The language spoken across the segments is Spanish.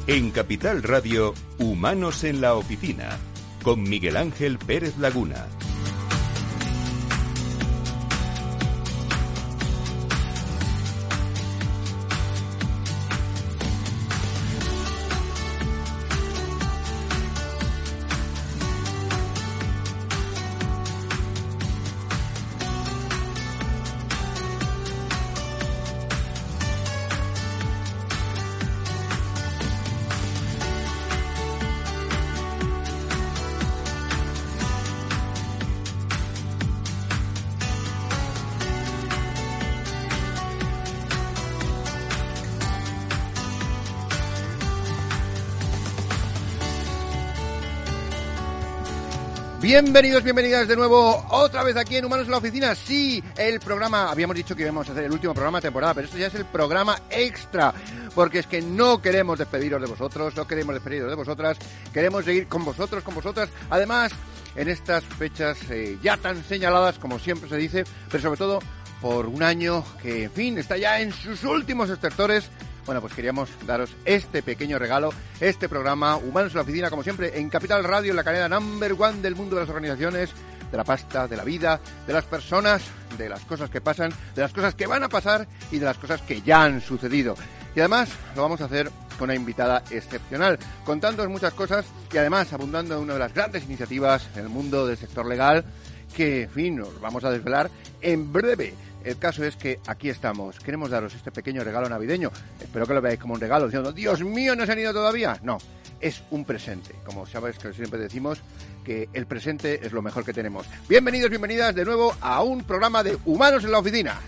En Capital Radio, Humanos en la Oficina, con Miguel Ángel Pérez Laguna. Bienvenidos, bienvenidas de nuevo, otra vez aquí en Humanos en la Oficina. Sí, el programa, habíamos dicho que íbamos a hacer el último programa de temporada, pero esto ya es el programa extra, porque es que no queremos despediros de vosotros, no queremos despediros de vosotras, queremos seguir con vosotros, con vosotras. Además, en estas fechas ya tan señaladas, como siempre se dice, pero sobre todo por un año que, en fin, está ya en sus últimos estertores. Bueno, pues queríamos daros este pequeño regalo, este programa Humanos en la Oficina, como siempre, en Capital Radio, en la cadena #1 del mundo de las organizaciones, de la pasta, de la vida, de las personas, de las cosas que pasan, de las cosas que van a pasar y de las cosas que ya han sucedido. Y además lo vamos a hacer con una invitada excepcional, contándoos muchas cosas y además abundando en una de las grandes iniciativas en el mundo del sector legal que, en fin, os vamos a desvelar en breve. El caso es que aquí estamos. Queremos daros este pequeño regalo navideño. Espero que lo veáis como un regalo, diciendo, Dios mío, ¿no se han ido todavía? No, es un presente. Como sabéis que siempre decimos que el presente es lo mejor que tenemos. Bienvenidos, bienvenidas de nuevo a un programa de Humanos en la Oficina.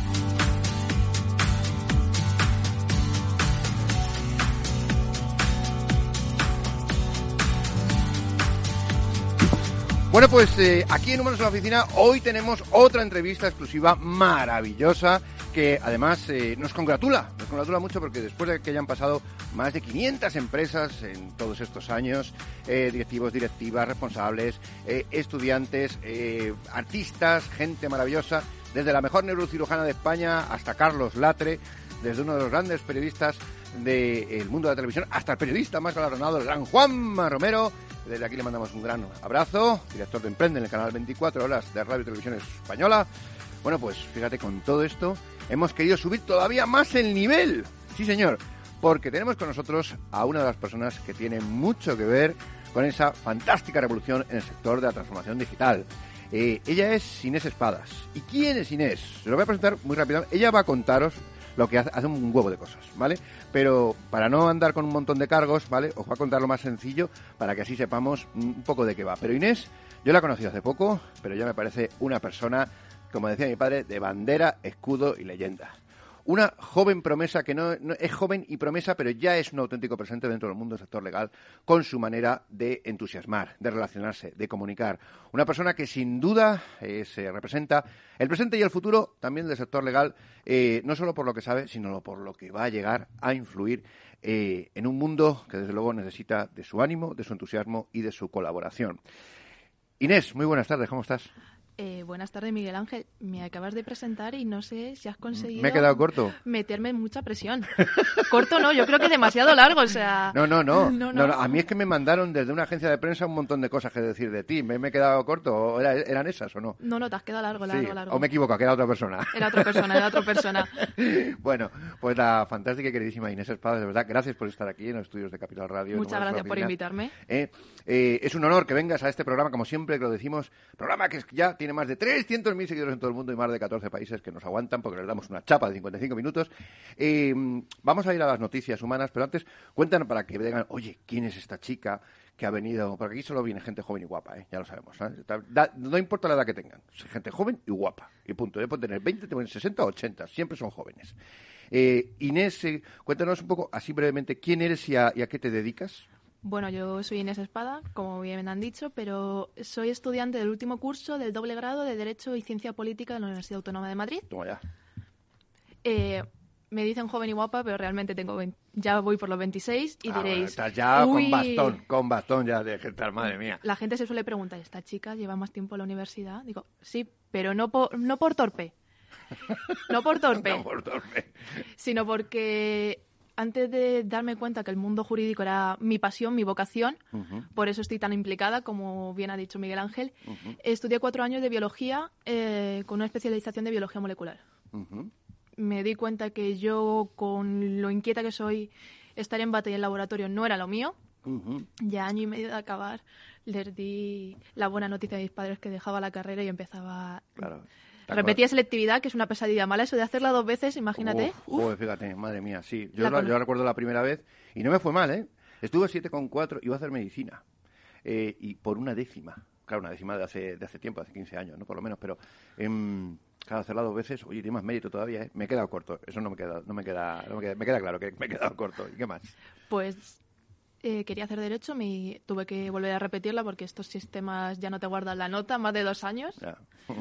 Bueno, pues aquí en Humanos en la Oficina hoy tenemos otra entrevista exclusiva maravillosa que además nos congratula mucho porque después de que hayan pasado más de 500 empresas en todos estos años, directivos, directivas, responsables, estudiantes, artistas, gente maravillosa, desde la mejor neurocirujana de España hasta Carlos Latre, desde uno de los grandes periodistas del mundo de la televisión hasta el periodista más galardonado, el gran Juanma Romero. Desde aquí le mandamos un gran abrazo, director de Emprende en el canal 24 Horas de Radio y Televisión Española. Bueno, pues fíjate, con todo esto hemos querido subir todavía más el nivel. Sí, señor, porque tenemos con nosotros a una de las personas que tiene mucho que ver con esa fantástica revolución en el sector de la transformación digital. Ella es Inés Espadas. ¿Y quién es Inés? Se lo voy a presentar muy rápido. Ella va a contaros lo que hace un huevo de cosas, ¿vale? Pero para no andar con un montón de cargos, ¿vale? Os voy a contar lo más sencillo para que así sepamos un poco de qué va. Pero Inés, yo la he conocido hace poco, pero ya me parece una persona, como decía mi padre, de bandera, escudo y leyenda. Una joven promesa que no es joven y promesa, pero ya es un auténtico presente dentro del mundo del sector legal con su manera de entusiasmar, de relacionarse, de comunicar. Una persona que sin duda se representa el presente y el futuro también del sector legal, no solo por lo que sabe, sino por lo que va a llegar a influir en un mundo que desde luego necesita de su ánimo, de su entusiasmo y de su colaboración. Inés, muy buenas tardes, ¿cómo estás? Buenas tardes, Miguel Ángel. Me acabas de presentar y no sé si has conseguido... ¿Me he quedado corto? Meterme en mucha presión. Corto no, yo creo que demasiado largo, o sea... No. A mí es que me mandaron desde una agencia de prensa un montón de cosas que decir de ti. ¿Me he quedado corto? ¿O ¿Eran esas o no? No, te has quedado largo. ¿O me equivoco? Que era otra persona? Era otra persona. Bueno, pues la fantástica y queridísima Inés Espadas, de verdad, gracias por estar aquí en los estudios de Capital Radio. Muchas gracias por invitarme. Es un honor que vengas a este programa, como siempre que lo decimos, programa que ya tiene más de 300.000 seguidores en todo el mundo y más de 14 países que nos aguantan porque les damos una chapa de 55 minutos. Vamos a ir a las noticias humanas, pero antes cuéntanos para que digan, oye, ¿quién es esta chica que ha venido? Porque aquí solo viene gente joven y guapa, ya lo sabemos. No importa la edad que tengan, gente joven y guapa. Y punto. Pueden tener 20, pueden tener 60 o 80, siempre son jóvenes. Inés, cuéntanos un poco, así brevemente, ¿quién eres y a qué te dedicas? Bueno, yo soy Inés Espada, como bien me han dicho, pero soy estudiante del último curso del doble grado de Derecho y Ciencia Política de la Universidad Autónoma de Madrid. Toma ya. Me dicen joven y guapa, pero realmente ya voy por los 26 y diréis... Bueno, estás ya con bastón ya de tal, madre mía. La gente se suele preguntar, ¿esta chica lleva más tiempo en la universidad? Digo, sí, pero no por torpe. No por torpe. No por torpe. Sino porque... antes de darme cuenta que el mundo jurídico era mi pasión, mi vocación, por eso estoy tan implicada, como bien ha dicho Miguel Ángel, estudié 4 años de biología con una especialización de biología molecular. Me di cuenta que yo, con lo inquieta que soy, estar en bata y en laboratorio no era lo mío. Ya año y medio de acabar, les di la buena noticia a mis padres que dejaba la carrera y empezaba... Claro. Repetía selectividad, que es una pesadilla mala. Eso de hacerla 2 veces, imagínate. Joder, fíjate, madre mía, sí. Yo recuerdo la primera vez y no me fue mal, ¿eh? Estuve 7,4, iba a hacer medicina. Y por 1/10. Claro, 1/10 de hace tiempo, hace 15 años, ¿no? Por lo menos, pero... claro, hacerla 2 veces, oye, tiene más mérito todavía, ¿eh? Me he quedado corto. Eso me queda claro que me he quedado corto. ¿Y qué más? Pues... quería hacer Derecho, tuve que volver a repetirla porque estos sistemas ya no te guardan la nota, más de 2 años. Ya.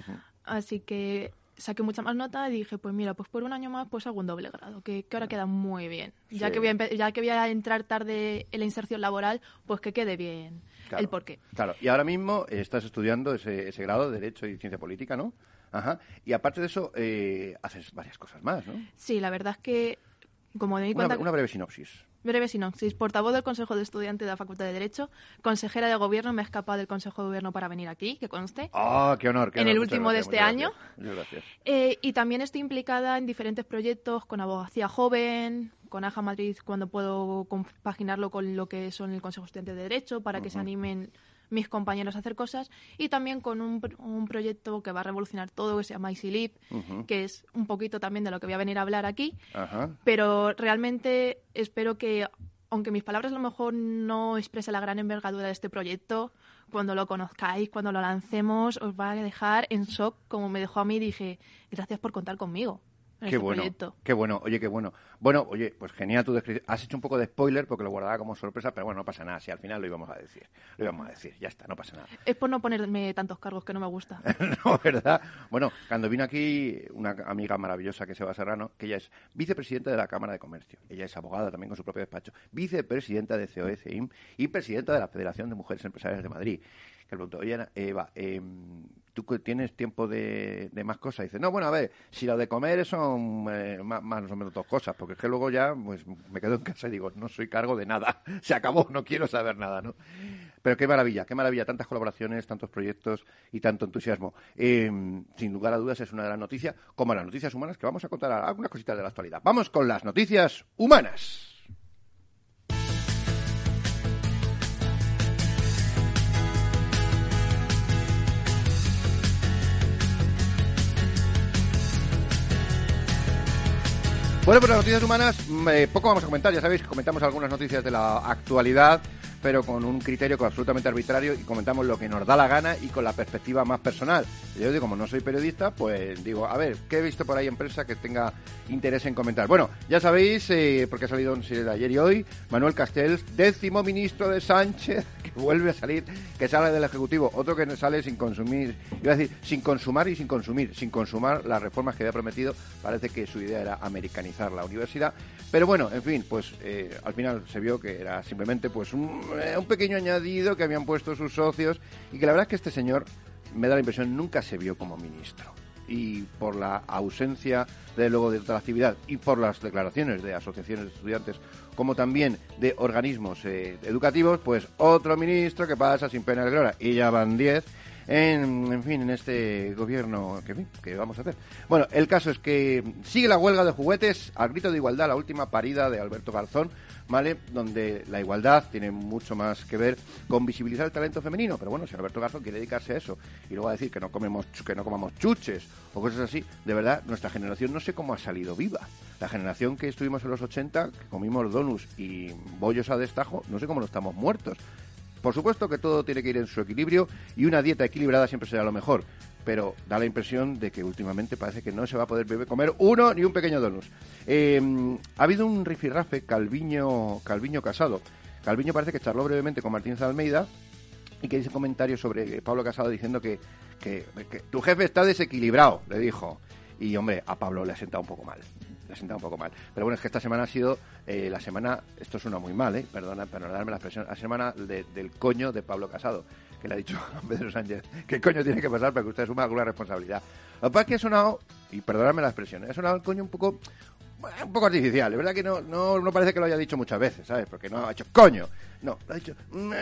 Así que saqué mucha más nota y dije, pues mira, pues por 1 año más pues hago un doble grado, que ahora queda muy bien. Sí. Ya que voy a entrar tarde en la inserción laboral, pues que quede bien el porqué. Claro, y ahora mismo estás estudiando ese grado de Derecho y Ciencia Política, ¿no? Ajá. Y aparte de eso, haces varias cosas más, ¿no? Sí, la verdad es que, como me di cuenta... Una breve sinopsis. Breve sinopsis. Portavoz del Consejo de Estudiantes de la Facultad de Derecho, consejera de Gobierno, me he escapado del Consejo de Gobierno para venir aquí, que conste. ¡Ah, qué honor! En el último de este año. Muchas gracias. Y también estoy implicada en diferentes proyectos con Abogacía Joven, con AJA Madrid, cuando puedo compaginarlo con lo que son el Consejo de Estudiantes de Derecho, para que se animen mis compañeros a hacer cosas, y también con un proyecto que va a revolucionar todo, que se llama EasyLib, que es un poquito también de lo que voy a venir a hablar aquí, pero realmente espero que, aunque mis palabras a lo mejor no expresen la gran envergadura de este proyecto, cuando lo conozcáis, cuando lo lancemos, os va a dejar en shock, como me dejó a mí. Dije, gracias por contar conmigo. Qué bueno, qué bueno, oye, qué bueno. Bueno, oye, pues genial tu descripción. Has hecho un poco de spoiler porque lo guardaba como sorpresa, pero bueno, no pasa nada. Si al final lo íbamos a decir, ya está, no pasa nada. Es por no ponerme tantos cargos, que no me gusta. No, ¿verdad? Bueno, cuando vino aquí una amiga maravillosa, que es Eva Serrano, que ella es vicepresidenta de la Cámara de Comercio. Ella es abogada también con su propio despacho, vicepresidenta de COE-CEIM y presidenta de la Federación de Mujeres Empresarias de Madrid. Que le preguntó, oye, Eva, ¿tú tienes tiempo de más cosas? Y dice, no, bueno, a ver, si lo de comer son más o menos 2 cosas, porque es que luego ya pues me quedo en casa y digo, no soy cargo de nada, se acabó, no quiero saber nada, ¿no? Pero qué maravilla, tantas colaboraciones, tantos proyectos y tanto entusiasmo. Sin lugar a dudas es una de las noticias, como las noticias humanas, que vamos a contar algunas cositas de la actualidad. Vamos con las noticias humanas. Bueno, pues las noticias humanas, poco vamos a comentar. Ya sabéis que comentamos algunas noticias de la actualidad, pero con un criterio absolutamente arbitrario, y comentamos lo que nos da la gana y con la perspectiva más personal. Yo digo, como no soy periodista, pues digo, a ver, ¿qué he visto por ahí en prensa que tenga interés en comentar? Bueno, ya sabéis, porque ha salido en serie de ayer y hoy, Manuel Castells, 10º ministro de Sánchez, que vuelve a salir, que sale del Ejecutivo, otro que sale sin consumir, iba a decir, sin consumar y sin consumar las reformas que había prometido. Parece que su idea era americanizar la universidad, pero bueno, en fin, pues al final se vio que era simplemente pues un pequeño añadido que habían puesto sus socios, y que la verdad es que este señor, me da la impresión, nunca se vio como ministro. Y por la ausencia, de luego, de toda la actividad, y por las declaraciones de asociaciones de estudiantes, como también de organismos educativos, pues otro ministro que pasa sin pena ni gloria. Y ya van 10 en fin, en este gobierno que vamos a hacer. Bueno, el caso es que sigue la huelga de juguetes al grito de igualdad, la última parida de Alberto Garzón, ¿vale? Donde la igualdad tiene mucho más que ver con visibilizar el talento femenino. Pero bueno, si Alberto Garzón quiere dedicarse a eso y luego a decir que no comamos chuches o cosas así, de verdad, nuestra generación no sé cómo ha salido viva. La generación que estuvimos en los 80, que comimos donuts y bollos a destajo, no sé cómo no estamos muertos. Por supuesto que todo tiene que ir en su equilibrio, y una dieta equilibrada siempre será lo mejor, pero da la impresión de que últimamente parece que no se va a poder comer uno ni un pequeño donus. Ha habido un rifirrafe Calviño Casado. Calviño parece que charló brevemente con Martínez Almeida y que dice comentarios sobre Pablo Casado diciendo que tu jefe está desequilibrado, le dijo. Y hombre, a Pablo le ha sentado un poco mal. Pero bueno, es que esta semana ha sido la semana, esto suena muy mal, perdonadme la expresión, la semana del coño de Pablo Casado, que le ha dicho a Pedro Sánchez, ¿qué coño tiene que pasar para que usted asuma alguna responsabilidad? Lo que pasa es que ha sonado, y perdonadme la expresión, ha sonado el coño un un poco artificial. Es verdad que no parece que lo haya dicho muchas veces, ¿sabes? Porque no ha hecho coño. No, lo ha dicho...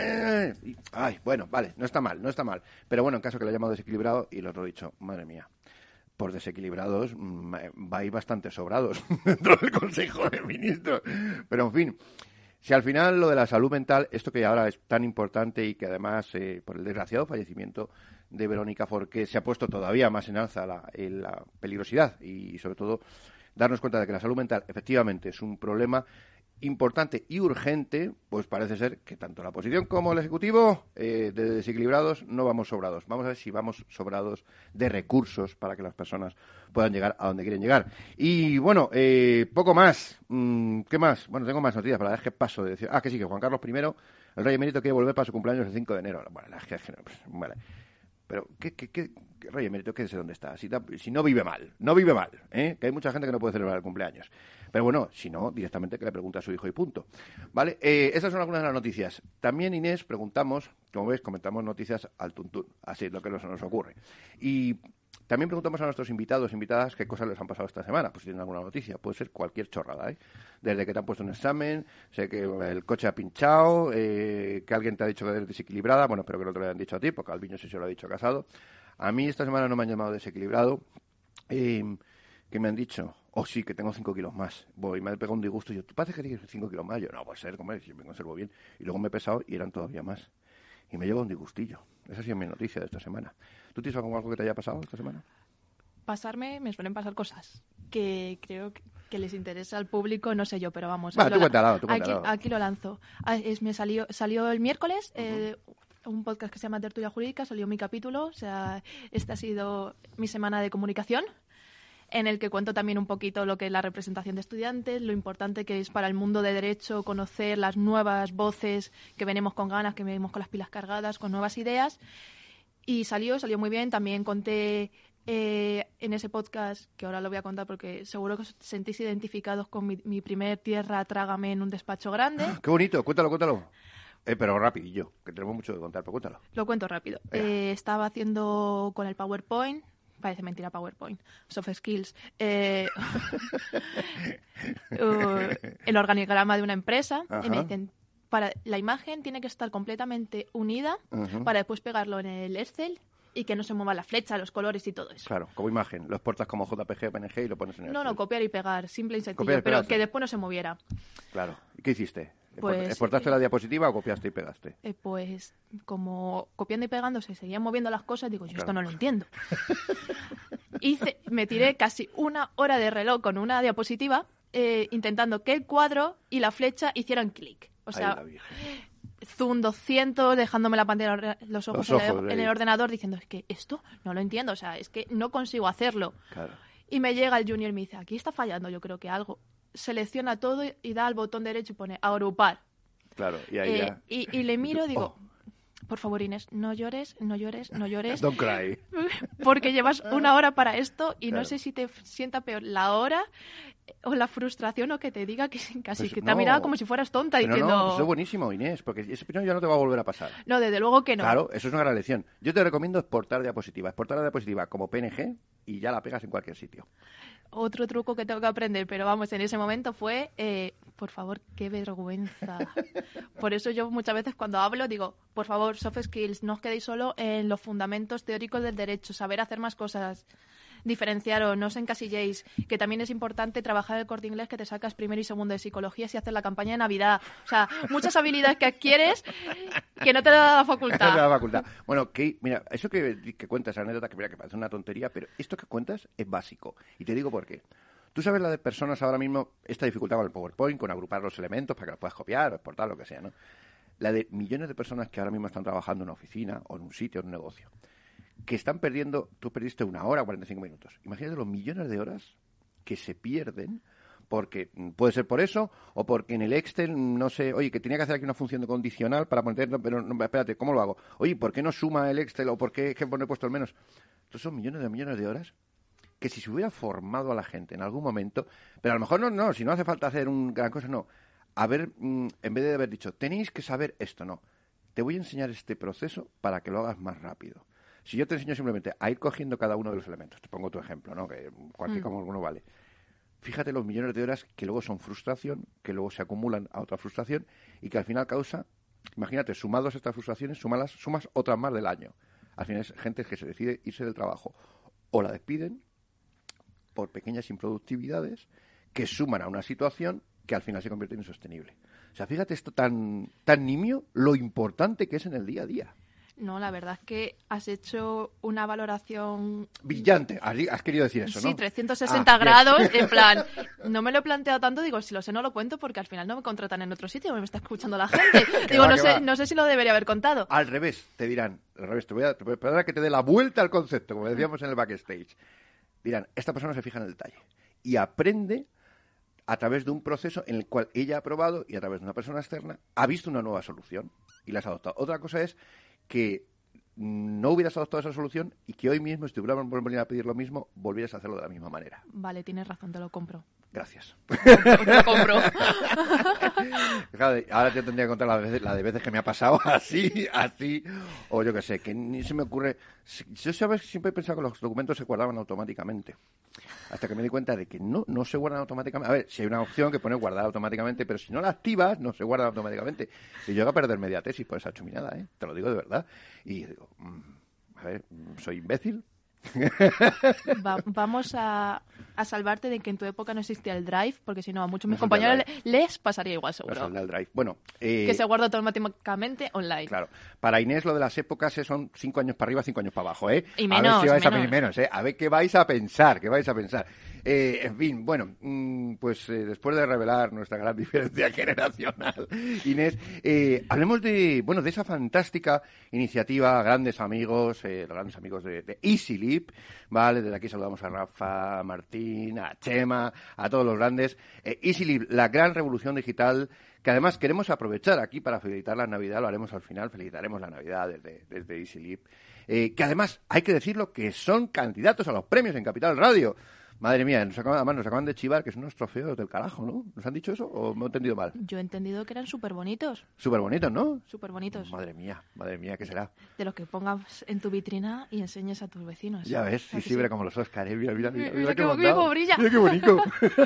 Ay, bueno, vale, no está mal. Pero bueno, en caso que lo haya llamado desequilibrado y lo otro dicho, madre mía. Por desequilibrados vais bastante sobrados dentro del Consejo de Ministros. Pero en fin, si al final lo de la salud mental, esto que ahora es tan importante y que además por el desgraciado fallecimiento de Verónica Forqué se ha puesto todavía más en alza la peligrosidad y sobre todo darnos cuenta de que la salud mental efectivamente es un problema importante y urgente, pues parece ser que tanto la oposición como el Ejecutivo de desequilibrados no vamos sobrados. Vamos a ver si vamos sobrados de recursos para que las personas puedan llegar a donde quieren llegar. Y bueno, poco más. ¿Qué más? Bueno, tengo más noticias, pero la verdad es que paso de decir... que sí, que Juan Carlos I, el rey emérito, quiere volver para su cumpleaños el 5 de enero. Bueno, la verdad es que... Vale. Pero, ¿qué rey emérito? ¿Qué sé dónde está? Si no vive mal, ¿eh? Que hay mucha gente que no puede celebrar el cumpleaños. Pero bueno, si no, directamente que le pregunte a su hijo y punto. ¿Vale? Esas son algunas de las noticias. También, Inés, preguntamos, como ves, comentamos noticias al tuntún. Así es lo que nos ocurre. Y también preguntamos a nuestros invitados, invitadas, qué cosas les han pasado esta semana. Pues si tienen alguna noticia. Puede ser cualquier chorrada, ¿eh? Desde que te han puesto un examen, sé que el coche ha pinchado, que alguien te ha dicho que eres desequilibrada. Bueno, espero que no te lo hayan dicho a ti, porque Albiño sí se lo ha dicho a Casado. A mí esta semana no me han llamado desequilibrado. Que me han dicho, sí, que tengo 5 kilos más. Voy, me ha pegado un disgusto y yo, ¿tú parece que tienes 5 kilos más? Yo, no, puede ser, como yo me conservo bien. Y luego me he pesado y eran todavía más. Y me lleva un disgustillo. Esa ha sido mi noticia de esta semana. ¿Tú tienes algo que te haya pasado esta semana? Pasarme, me suelen pasar cosas que creo que les interesa al público, no sé yo, pero vamos. Tú cuéntalo. Aquí lo lanzo. Me salió el miércoles un podcast que se llama Tertulia Jurídica, salió mi capítulo, o sea, esta ha sido mi semana de comunicación, en el que cuento también un poquito lo que es la representación de estudiantes, lo importante que es para el mundo de derecho conocer las nuevas voces que venimos con ganas, que venimos con las pilas cargadas, con nuevas ideas. Y salió muy bien. También conté en ese podcast, que ahora lo voy a contar porque seguro que os sentís identificados con mi primer tierra trágame en un despacho grande. ¡Qué bonito! Cuéntalo. Pero rapidillo, que tenemos mucho que contar, pero cuéntalo. Lo cuento rápido. Estaba haciendo con el PowerPoint, parece mentira PowerPoint, soft skills, el organigrama de una empresa. Y me dicen, la imagen tiene que estar completamente unida para después pegarlo en el Excel y que no se mueva la flecha, los colores y todo eso. Claro, como imagen. Lo exportas como JPG o PNG y lo pones en el Excel. No, copiar y pegar, simple y sencillo, pero que después no se moviera. Claro. ¿Y qué hiciste? Pues, ¿Exportaste la diapositiva o copiaste y pegaste? Pues como copiando y pegando se seguían moviendo las cosas, digo, yo esto no lo entiendo. Me tiré casi 1 hora de reloj con una diapositiva intentando que el cuadro y la flecha hicieran clic. O sea, zoom 200, dejándome la pantalla, los ojos en el ordenador diciendo, es que esto no lo entiendo, o sea, es que no consigo hacerlo. Claro. Y me llega el junior y me dice, aquí está fallando, yo creo que algo. Selecciona todo y da al botón derecho y pone agrupar. Claro, y ahí ya... Y le miro y digo, por favor, Inés, no llores. Don't cry. Porque llevas 1 hora para esto y claro. No sé si te sienta peor la hora o la frustración o que te diga que casi pues que te ha mirado como si fueras tonta diciendo... No, eso es buenísimo, Inés, porque ese opinión ya no te va a volver a pasar. No, desde luego que no. Claro, eso es una gran lección. Yo te recomiendo exportar diapositiva como PNG y ya la pegas en cualquier sitio. Otro truco que tengo que aprender, pero vamos, en ese momento fue, por favor, qué vergüenza. Por eso yo muchas veces cuando hablo digo, por favor, soft skills, no os quedéis solo en los fundamentos teóricos del derecho, saber hacer más cosas, diferenciaros, no os encasilléis, que también es importante trabajar el Corte Inglés que te sacas primero y segundo de psicología si haces la campaña de Navidad. O sea, muchas habilidades que adquieres que no te da la facultad. Bueno, mira, eso que cuentas, esa anécdota, que mira, que parece una tontería, pero esto que cuentas es básico. Y te digo por qué. Tú sabes la de personas ahora mismo, esta dificultad con el PowerPoint, con agrupar los elementos para que los puedas copiar o exportar, lo que sea, ¿no? La de millones de personas que ahora mismo están trabajando en una oficina o en un sitio, en un negocio, que están perdiendo, tú perdiste 1 hora, 45 minutos. Imagínate los millones de horas que se pierden porque puede ser por eso o porque en el Excel, no sé, oye, que tenía que hacer aquí una función de condicional para ponerlo, pero no, espérate, ¿cómo lo hago? Oye, ¿por qué no suma el Excel o por qué he puesto el menos? Entonces son millones de horas que si se hubiera formado a la gente en algún momento, pero a lo mejor no, si no hace falta hacer un gran cosa, no. En vez de haber dicho, tenéis que saber esto, no. Te voy a enseñar este proceso para que lo hagas más rápido. Si yo te enseño simplemente a ir cogiendo cada uno de los elementos, te pongo tu ejemplo, ¿no? Que cualquier como alguno vale. fíjate los millones de horas que luego son frustración, que luego se acumulan a otra frustración y que al final causa, imagínate, sumados estas frustraciones, sumas otras más del año. Al final es gente que se decide irse del trabajo o la despiden por pequeñas improductividades que suman a una situación que al final se convierte en insostenible. O sea, fíjate esto tan nimio, lo importante que es en el día a día. No, la verdad es que has hecho una valoración... Brillante, has querido decir eso, ¿no? Sí, 360 grados, en plan, no me lo he planteado tanto, digo, si lo sé no lo cuento porque al final no me contratan en otro sitio, me está escuchando la gente. Digo, no sé si lo debería haber contado. Al revés, te dirán, te voy a esperar a que te dé la vuelta al concepto, como decíamos en el backstage. Dirán, esta persona se fija en el detalle y aprende a través de un proceso en el cual ella ha probado y a través de una persona externa ha visto una nueva solución y la has adoptado. Otra cosa es que no hubieras adoptado esa solución y que hoy mismo, si te hubieran volvido a pedir lo mismo, volvieras a hacerlo de la misma manera. Vale, tienes razón, te lo compro. Gracias. Te lo compro. Ahora te tendría que contar la de veces que me ha pasado así, o yo qué sé, que ni se me ocurre. Yo siempre he pensado que los documentos se guardaban automáticamente. Hasta que me di cuenta de que no se guardan automáticamente. A ver, si hay una opción que pone guardar automáticamente, pero si no la activas, no se guardan automáticamente. Y yo voy a perder media tesis por esa chuminada, ¿eh? Te lo digo de verdad. Y digo, a ver, ¿soy imbécil? Vamos a salvarte de que en tu época no existía el Drive, porque si no a muchos de mis compañeros les pasaría igual, seguro. No el Drive. Bueno, que se guarda automáticamente online. Claro. Para Inés lo de las épocas son 5 años para arriba, 5 años para abajo, ¿eh? Y menos, a ver si vais a venir menos, ¿eh? A ver qué vais a pensar, en fin, bueno, pues después de revelar nuestra gran diferencia generacional, Inés, hablemos de esa fantástica iniciativa, grandes amigos, los grandes amigos de EasyLeap, ¿vale? Desde aquí saludamos a Rafa, a Martín, a Chema, a todos los grandes. EasyLeap, la gran revolución digital que además queremos aprovechar aquí para felicitar la Navidad, lo haremos al final, felicitaremos la Navidad desde EasyLeap, que además, hay que decirlo, que son candidatos a los premios en Capital Radio. Madre mía, nos acaban de chivar que son unos trofeos del carajo, ¿no? ¿Nos han dicho eso o me he entendido mal? Yo he entendido que eran súper bonitos. Súper bonitos, ¿no? Súper bonitos. Madre mía, ¿qué será? De los que pongas en tu vitrina y enseñes a tus vecinos. Ya ves, sí, verá como los Oscar, ¿eh? Mira qué brilla. Mira qué bonito.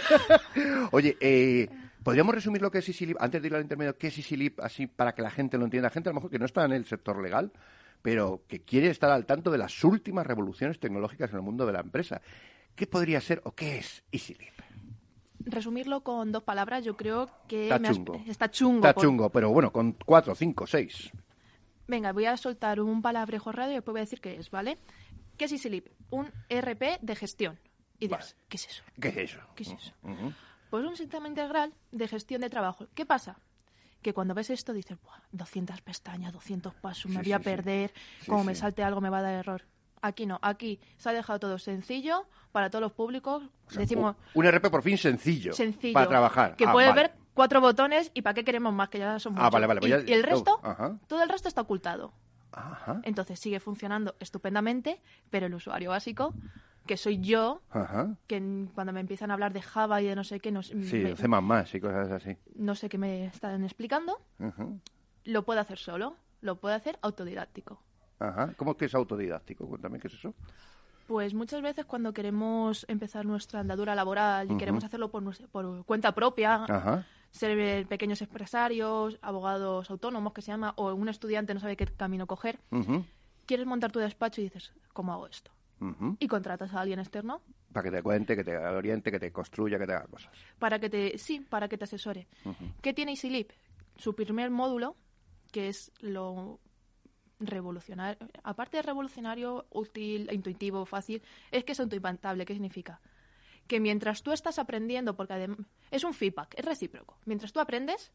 Oye, ¿podríamos resumir lo que es EasyLeap? Antes de ir al intermedio, ¿qué es EasyLeap? Así para que la gente lo entienda. Gente a lo mejor que no está en el sector legal, pero que quiere estar al tanto de las últimas revoluciones tecnológicas en el mundo de la empresa. ¿Qué podría ser o qué es EasyLeap? Resumirlo con 2 palabras, yo creo que... Está chungo, pero bueno, con 4, 5, 6. Venga, voy a soltar un palabrejo radio y después voy a decir qué es, ¿vale? ¿Qué es EasyLeap? Un ERP de gestión. Y dirás, vale. ¿Qué es eso? ¿Qué es eso? ¿Qué es eso? Uh-huh. Pues un sistema integral de gestión de trabajo. ¿Qué pasa? Que cuando ves esto dices, 200 pestañas, 200 pasos, me voy a perder, como me salte algo me va a dar error. Aquí no, aquí se ha dejado todo sencillo para todos los públicos. O sea, decimos un ERP por fin sencillo para trabajar. Que puedes ver 4 botones y ¿para qué queremos más? Que ya son muchos. Vale. Pues y el resto, todo el resto está ocultado. Ajá. Entonces sigue funcionando estupendamente, pero el usuario básico, que soy yo, que cuando me empiezan a hablar de Java y de no sé qué... C++ y cosas así. No sé qué me están explicando. Lo puede hacer solo, lo puede hacer autodidáctico. Ajá. ¿Cómo que es autodidáctico? Cuéntame, ¿qué es eso? Pues muchas veces cuando queremos empezar nuestra andadura laboral y queremos hacerlo por cuenta propia, ser pequeños empresarios, abogados autónomos que se llama, o un estudiante no sabe qué camino coger, quieres montar tu despacho y dices, ¿cómo hago esto? Y contratas a alguien externo. Para que te cuente, que te oriente, que te construya, que te haga cosas. Para que te asesore. ¿Qué tiene EasyLeap? Su primer módulo, que es lo revolucionario, aparte de revolucionario, útil, intuitivo, fácil, es que es autoimplantable. ¿Qué significa? Que mientras tú estás aprendiendo, porque además es un feedback, es recíproco. Mientras tú aprendes,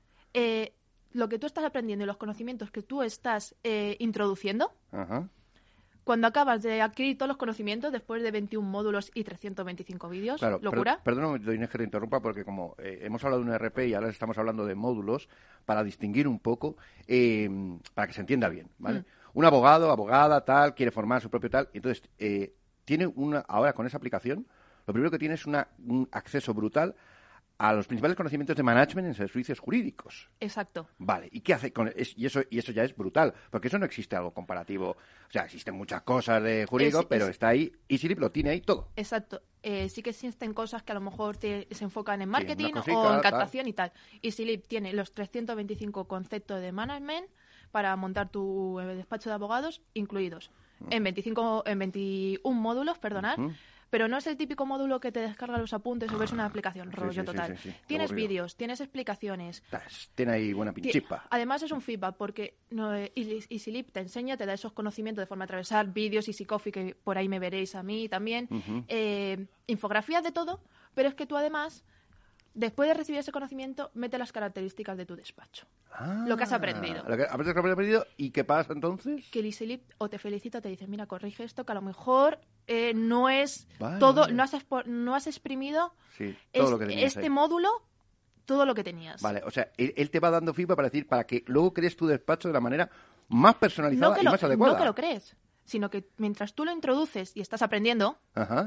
lo que tú estás aprendiendo y los conocimientos que tú estás introduciendo, cuando acabas de adquirir todos los conocimientos, después de 21 módulos y 325 vídeos, claro, locura. Perdóname, Inés, que te interrumpa, porque como hemos hablado de un ERP y ahora estamos hablando de módulos, para distinguir un poco, para que se entienda bien, ¿vale? Un abogado, abogada, tal, quiere formar su propio tal, entonces tiene ahora con esa aplicación, lo primero que tiene es un acceso brutal a los principales conocimientos de management en servicios jurídicos. Exacto. Vale, ¿y qué hace con eso? Y eso ya es brutal, porque eso no existe algo comparativo. O sea, existen muchas cosas de jurídico, pero está ahí, EasyLeap lo tiene ahí todo. Exacto. Sí que existen cosas que a lo mejor se enfocan en marketing cosita, o en captación y tal. EasyLeap tiene los 325 conceptos de management para montar tu despacho de abogados incluidos en 21 módulos, perdonad. Pero no es el típico módulo que te descarga los apuntes o ves una aplicación, rollo total. Sí. Tienes vídeos, tienes explicaciones. Tiene ahí buena pinchispa. Además es un feedback porque EasyLeap te enseña, te da esos conocimientos de forma transversal, vídeos, Easy Coffee, que por ahí me veréis a mí también, infografías de todo, pero es que tú además, después de recibir ese conocimiento, mete las características de tu despacho. Lo que has aprendido. ¿Y qué pasa entonces? Que el EasyLeap o te felicita o te dice, mira, corrige esto, que a lo mejor no es no has exprimido todo lo que tenías este módulo, todo lo que tenías. Vale, o sea, él te va dando feedback para que luego crees tu despacho de la manera más personalizada y más adecuada. No que lo crees, sino que mientras tú lo introduces y estás aprendiendo,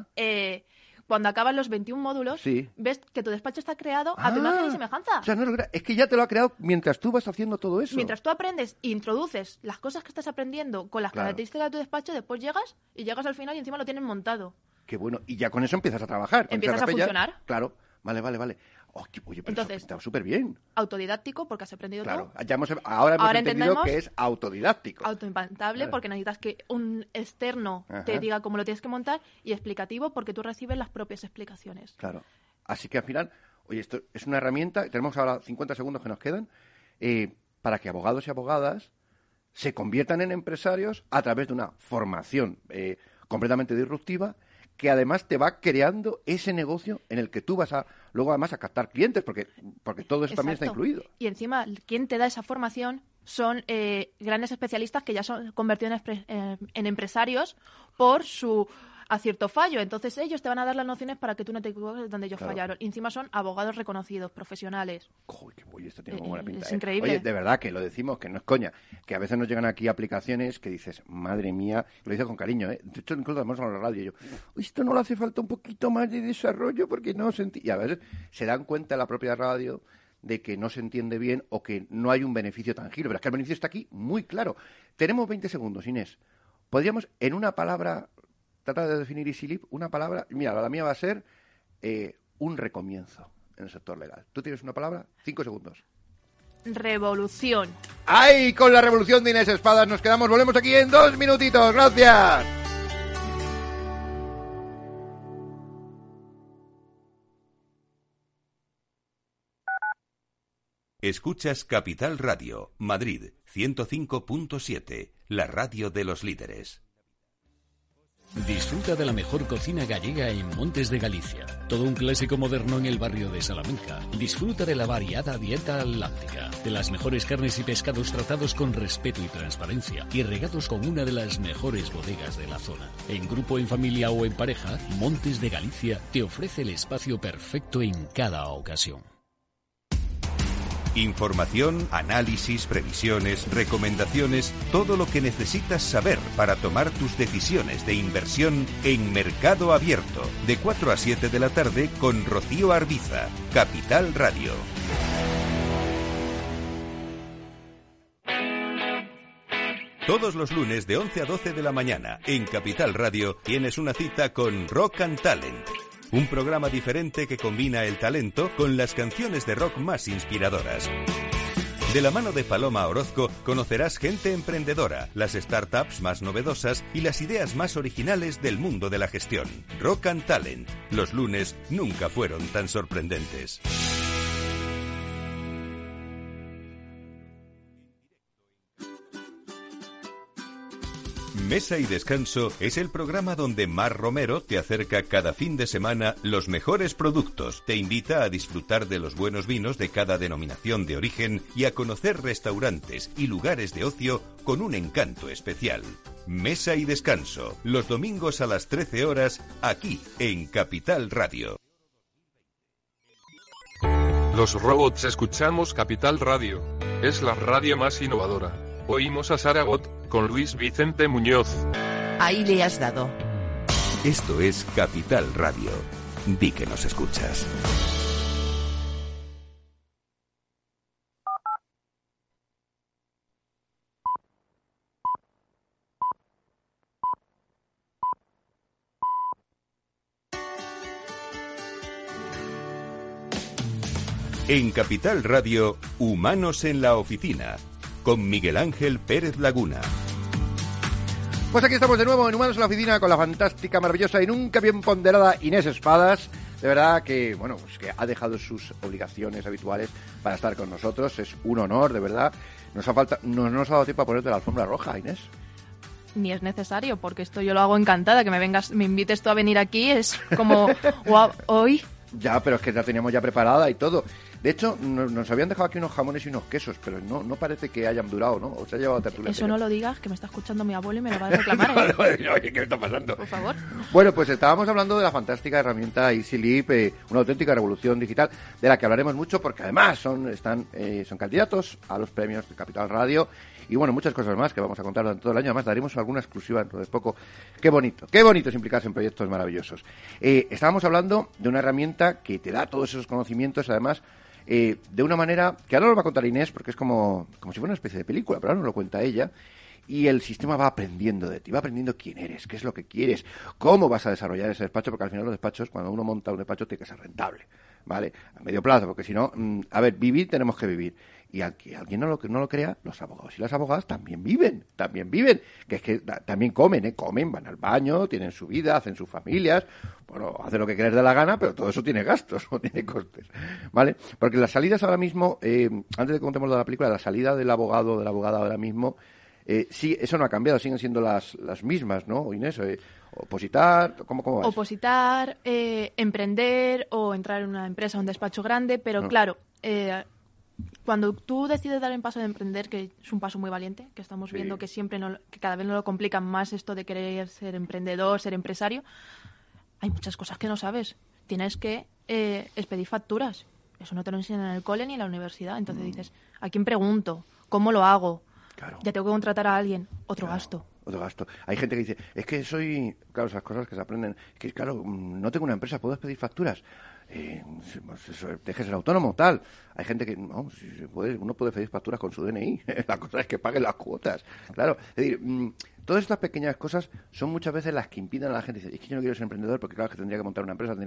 cuando acaban los 21 módulos, ves que tu despacho está creado a tu imagen y semejanza. O sea, es que ya te lo ha creado mientras tú vas haciendo todo eso. Mientras tú aprendes e introduces las cosas que estás aprendiendo con las características de tu despacho, después llegas al final y encima lo tienes montado. Qué bueno. Y ya con eso empiezas a trabajar. Empiezas a funcionar. Claro. Vale. Oye, pero entonces, eso está súper bien. Autodidáctico, porque has aprendido todo. Ahora hemos entendido que es autodidáctico. Autoimplantable, porque necesitas que un externo te diga cómo lo tienes que montar, y explicativo, porque tú recibes las propias explicaciones. Claro. Así que al final, oye, esto es una herramienta, tenemos ahora 50 segundos que nos quedan, para que abogados y abogadas se conviertan en empresarios a través de una formación completamente disruptiva, que además te va creando ese negocio en el que tú vas luego además a captar clientes, porque todo eso también está incluido. Y encima, quien te da esa formación son grandes especialistas que ya son convertidos en empresarios por su acierto fallo. Entonces ellos te van a dar las nociones para que tú no te equivoques donde ellos fallaron. Y encima son abogados reconocidos, profesionales. Oye, esto tiene muy buena pinta. Es increíble. Oye, de verdad que lo decimos, que no es coña. Que a veces nos llegan aquí aplicaciones que dices, madre mía, lo dices con cariño, ¿eh? De hecho, incluso lo en la radio. Y yo, esto no le hace falta un poquito más de desarrollo porque no sentí. Y a veces se dan cuenta en la propia radio de que no se entiende bien o que no hay un beneficio tangible. Pero es que el beneficio está aquí muy claro. Tenemos 20 segundos, Inés. Podríamos, en una palabra, tratar de definir EasyLeap, una palabra. Mira, la mía va a ser un recomienzo en el sector legal. ¿Tú tienes una palabra? 5 segundos. Revolución. ¡Ay! Con la revolución de Inés Espadas nos quedamos. Volvemos aquí en 2 minutitos. ¡Gracias! Escuchas Capital Radio, Madrid, 105.7, la radio de los líderes. Disfruta de la mejor cocina gallega en Montes de Galicia. Todo un clásico moderno en el barrio de Salamanca. Disfruta de la variada dieta atlántica, de las mejores carnes y pescados tratados con respeto y transparencia y regados con una de las mejores bodegas de la zona. En grupo, en familia o en pareja, Montes de Galicia te ofrece el espacio perfecto en cada ocasión. Información, análisis, previsiones, recomendaciones, todo lo que necesitas saber para tomar tus decisiones de inversión en Mercado Abierto, de 4 a 7 de la tarde con Rocío Arbiza, Capital Radio. Todos los lunes de 11 a 12 de la mañana en Capital Radio tienes una cita con Rock and Talent. Un programa diferente que combina el talento con las canciones de rock más inspiradoras. De la mano de Paloma Orozco conocerás gente emprendedora, las startups más novedosas y las ideas más originales del mundo de la gestión. Rock and Talent. Los lunes nunca fueron tan sorprendentes. Mesa y Descanso es el programa donde Mar Romero te acerca cada fin de semana los mejores productos, te invita a disfrutar de los buenos vinos de cada denominación de origen y a conocer restaurantes y lugares de ocio con un encanto especial. Mesa y Descanso, los domingos a las 13 horas, aquí en Capital Radio. Los robots escuchamos Capital Radio. Es la radio más innovadora. Oímos a Saragot, con Luis Vicente Muñoz. Ahí le has dado. Esto es Capital Radio. Di que nos escuchas. En Capital Radio, Humanos en la Oficina, con Miguel Ángel Pérez Laguna. Pues aquí estamos de nuevo en Humanos en la Oficina con la fantástica, maravillosa y nunca bien ponderada Inés Espadas. De verdad que, bueno, pues que ha dejado sus obligaciones habituales para estar con nosotros. Es un honor, de verdad. No nos ha dado tiempo a ponerte la alfombra roja, Inés. Ni es necesario, porque esto yo lo hago encantada. Que me invites tú a venir aquí es como, wow, hoy... Ya, pero es que la teníamos ya preparada y todo. De hecho, nos habían dejado aquí unos jamones y unos quesos, pero no parece que hayan durado, ¿no? O se ha llevado tertulia. Eso no lo digas, que me está escuchando mi abuelo y me lo va a reclamar, ¿eh? Oye, ¿qué está pasando? Por favor. Bueno, pues estábamos hablando de la fantástica herramienta EasyLeap, una auténtica revolución digital, de la que hablaremos mucho porque además son candidatos a los premios de Capital Radio. Y bueno, muchas cosas más que vamos a contar durante todo el año. Además, daremos alguna exclusiva dentro de poco. Qué bonito es implicarse en proyectos maravillosos. Estábamos hablando de una herramienta que te da todos esos conocimientos, además, de una manera que ahora nos va a contar Inés, porque es como si fuera una especie de película, pero ahora nos lo cuenta ella. Y el sistema va aprendiendo de ti, va aprendiendo quién eres, qué es lo que quieres, cómo vas a desarrollar ese despacho, porque al final los despachos, cuando uno monta un despacho, tiene que ser rentable, ¿vale? A medio plazo, porque si no, vivir tenemos que vivir. Y alguien no lo crea, los abogados y las abogadas también viven, que es que también comen, van al baño, tienen su vida, hacen sus familias, bueno, hacen lo que les dé la gana, pero todo eso tiene gastos, no tiene costes, ¿vale? Porque las salidas ahora mismo, antes de que contemos de la película, la salida del abogado o de la abogada ahora mismo, sí, eso no ha cambiado, siguen siendo las mismas, ¿no, Inés? Opositar, ¿cómo vas? Opositar, emprender o entrar en una empresa, un despacho grande, pero claro, cuando tú decides dar el paso de emprender, que es un paso muy valiente, que estamos viendo que que cada vez nos lo complican más esto de querer ser emprendedor, ser empresario, hay muchas cosas que no sabes. Tienes que expedir facturas. Eso no te lo enseñan en el cole ni en la universidad. Entonces dices, ¿a quién pregunto? ¿Cómo lo hago? Claro. Ya tengo que contratar a alguien. Otro gasto. Hay gente que dice, es que claro, esas cosas que se aprenden, que claro, no tengo una empresa, ¿puedo expedir facturas? Deje ser autónomo, tal. Hay gente que, no, uno puede pedir facturas con su DNI. La cosa es que pague las cuotas. Claro, es decir, todas estas pequeñas cosas son muchas veces las que impiden a la gente. Dice, es que yo no quiero ser emprendedor porque claro que tendría que montar una empresa,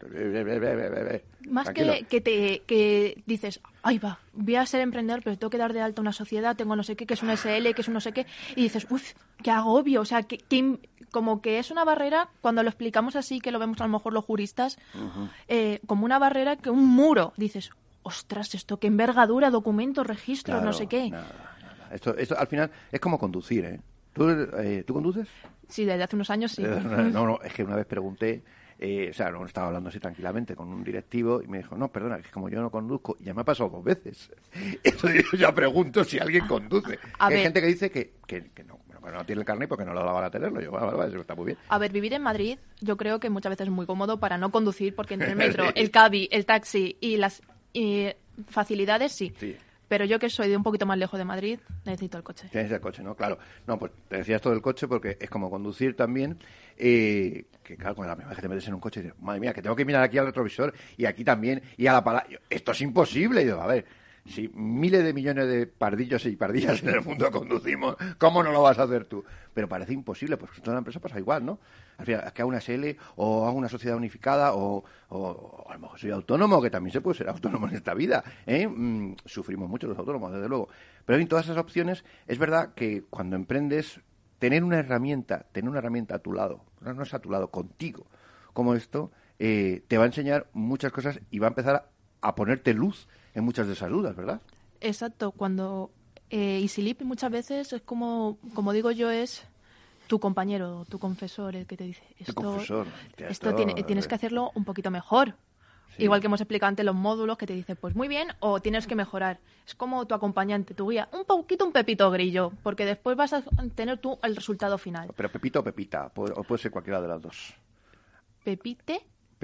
Más que dices, ay va, voy a ser emprendedor, pero tengo que dar de alta una sociedad, tengo no sé qué, que es una SL, que es un no sé qué, y dices, uff, qué agobio, o sea, como que es una barrera, cuando lo explicamos así, que lo vemos a lo mejor los juristas, como una barrera, que un muro, dices, ostras, esto qué envergadura, documentos, registros, claro, no sé qué. Nada. Esto al final es como conducir, ¿eh? ¿Tú conduces? Sí, desde hace unos años sí. No, es que una vez pregunté, no estaba hablando así tranquilamente con un directivo y me dijo, no, perdona, es como yo no conduzco, y ya me ha pasado 2 veces. Entonces yo ya pregunto si alguien conduce. Hay gente que dice que no, bueno, no tiene el carnet porque no lo van a tenerlo. Yo, vale, eso está muy bien. A ver, vivir en Madrid yo creo que muchas veces es muy cómodo para no conducir, porque entre el metro, el Cabi, el taxi y las facilidades sí. Pero yo que soy de un poquito más lejos de Madrid, necesito el coche. Tienes el coche, ¿no? Claro. No, pues te decía esto del coche porque es como conducir también, que claro, con la primera vez que te metes en un coche, dices, madre mía, que tengo que mirar aquí al retrovisor y aquí también, y a la palabra. Esto es imposible. Y digo, a ver, si miles de millones de pardillos y pardillas en el mundo conducimos, ¿cómo no lo vas a hacer tú? Pero parece imposible, pues en toda la empresa pasa igual, ¿no? Al final, es que hago una SL o hago una sociedad unificada o a lo mejor soy autónomo, que también se puede ser autónomo en esta vida, ¿eh? Sufrimos mucho los autónomos, desde luego. Pero en todas esas opciones, es verdad que cuando emprendes, tener una herramienta a tu lado, no es a tu lado, contigo, como esto, te va a enseñar muchas cosas y va a empezar a ponerte luz en muchas de esas dudas, ¿verdad? Exacto, cuando EasyLeap muchas veces es como digo yo, es tu compañero, tu confesor, el que te dice esto tienes que hacerlo un poquito mejor. Sí. Igual que hemos explicado antes los módulos, que te dice, pues muy bien, o tienes que mejorar. Es como tu acompañante, tu guía, un pepito grillo, porque después vas a tener tú el resultado final. Pero pepito o pepita, o puede ser cualquiera de las dos. ¿Pepite?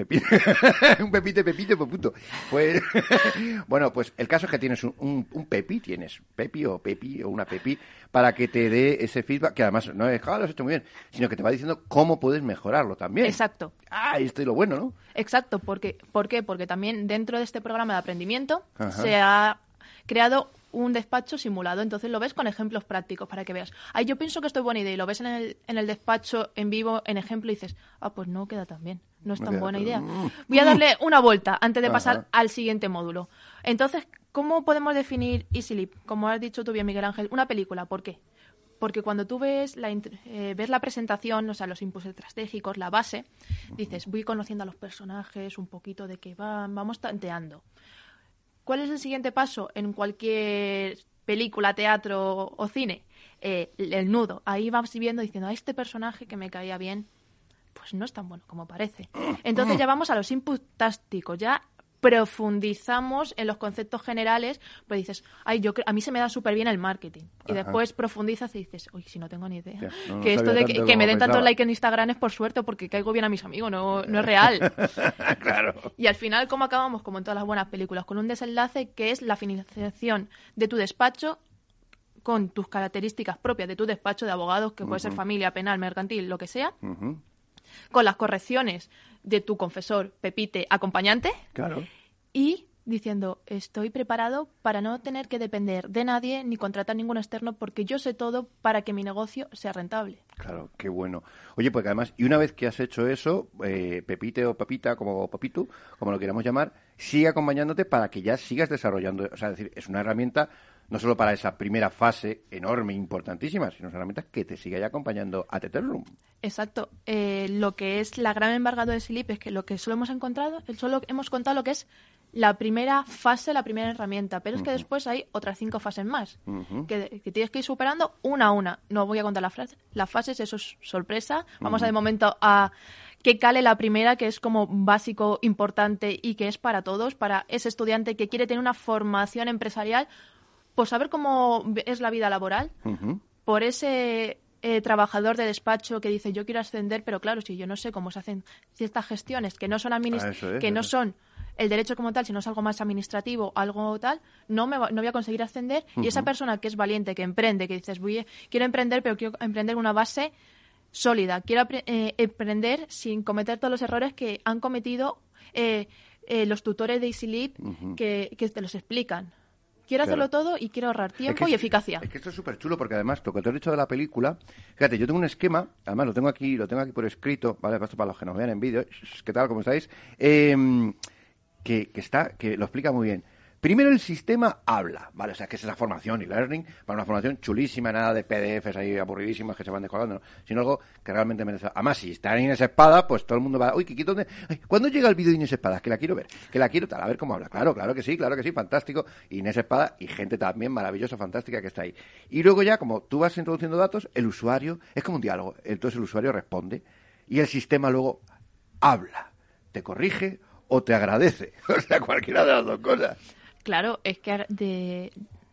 Un pepite, puto. Pues, bueno, pues el caso es que tienes un pepi, tienes pepi o una pepi, para que te dé ese feedback, que además no es, lo has hecho muy bien, sino que te va diciendo cómo puedes mejorarlo también. Exacto. Esto es lo bueno, ¿no? Exacto, ¿por qué? Porque también dentro de este programa de aprendimiento se ha creado un despacho simulado. Entonces lo ves con ejemplos prácticos para que veas. Ay, yo pienso que esto es buena idea y lo ves en el despacho en vivo, en ejemplo, y dices, pues no queda tan bien. No es tan buena idea. Voy a darle una vuelta antes de pasar al siguiente módulo. Entonces, ¿cómo podemos definir EasyLeap? Como has dicho tú bien, Miguel Ángel, una película. ¿Por qué? Porque cuando tú ves la presentación, o sea, los inputs estratégicos, la base, dices, voy conociendo a los personajes, un poquito de qué van, vamos tanteando. ¿Cuál es el siguiente paso en cualquier película, teatro o cine? El nudo. Ahí vas viendo diciendo, a este personaje que me caía bien, pues no es tan bueno como parece. Entonces ya vamos a los inputs tácticos, ya profundizamos en los conceptos generales, pues dices, a mí se me da súper bien el marketing. Y después profundizas y dices, uy, si no tengo ni idea. Que esto de que me den tanto like en Instagram es por suerte porque caigo bien a mis amigos, no es real. Claro. Y al final, ¿cómo acabamos? Como en todas las buenas películas, con un desenlace que es la finalización de tu despacho con tus características propias de tu despacho de abogados, que puede ser familia, penal, mercantil, lo que sea, con las correcciones de tu confesor, Pepite, acompañante, claro, y diciendo, estoy preparado para no tener que depender de nadie ni contratar ningún externo porque yo sé todo para que mi negocio sea rentable. Claro, qué bueno. Oye, porque además, y una vez que has hecho eso, Pepite o Pepita, como Papitu, como lo queramos llamar, sigue acompañándote para que ya sigas desarrollando. O sea, es decir, es una herramienta no solo para esa primera fase enorme, importantísima, sino es una herramienta que te sigue ya acompañando ad eternum. Exacto. Lo que es la gran embargado de EasyLeap es que lo que solo hemos contado lo que es la primera fase, la primera herramienta, pero es que después hay otras 5 fases más que tienes que ir superando una a una. No voy a contar las fases, eso es sorpresa. Vamos a de momento a que cale la primera, que es como básico, importante y que es para todos, para ese estudiante que quiere tener una formación empresarial, por saber cómo es la vida laboral, por ese trabajador de despacho que dice yo quiero ascender, pero claro, si yo no sé cómo se hacen ciertas gestiones que no son no son el derecho como tal, sino es algo más administrativo, algo tal, no voy a conseguir ascender. Y esa persona que es valiente, que emprende, que dices quiero emprender, pero quiero emprender una base sólida, quiero emprender sin cometer todos los errores que han cometido los tutores de EasyLeap que te los explican. Quiero hacerlo todo y quiero ahorrar tiempo y eficacia. Es que esto es súper chulo porque además, lo que te he dicho de la película, fíjate, yo tengo un esquema, además lo tengo aquí por escrito, ¿vale? Esto para los que nos vean en vídeo, ¿qué tal? ¿Cómo estáis? Que lo explica muy bien. Primero el sistema habla, ¿vale? O sea, que es esa formación y learning, para una formación chulísima, nada de PDFs ahí aburridísimas que se van descolgando, ¿no? Sino algo que realmente merece. Además, si está en Inés Espada, pues todo el mundo va, uy, ¿dónde? Ay, ¿cuándo llega el vídeo de Inés Espada? Que la quiero ver, que la quiero tal, a ver cómo habla. Claro que sí, fantástico. Inés Espada y gente también maravillosa, fantástica que está ahí. Y luego ya, como tú vas introduciendo datos, el usuario, es como un diálogo, entonces el usuario responde y el sistema luego habla, te corrige o te agradece. O sea, cualquiera de las dos cosas. Claro, es que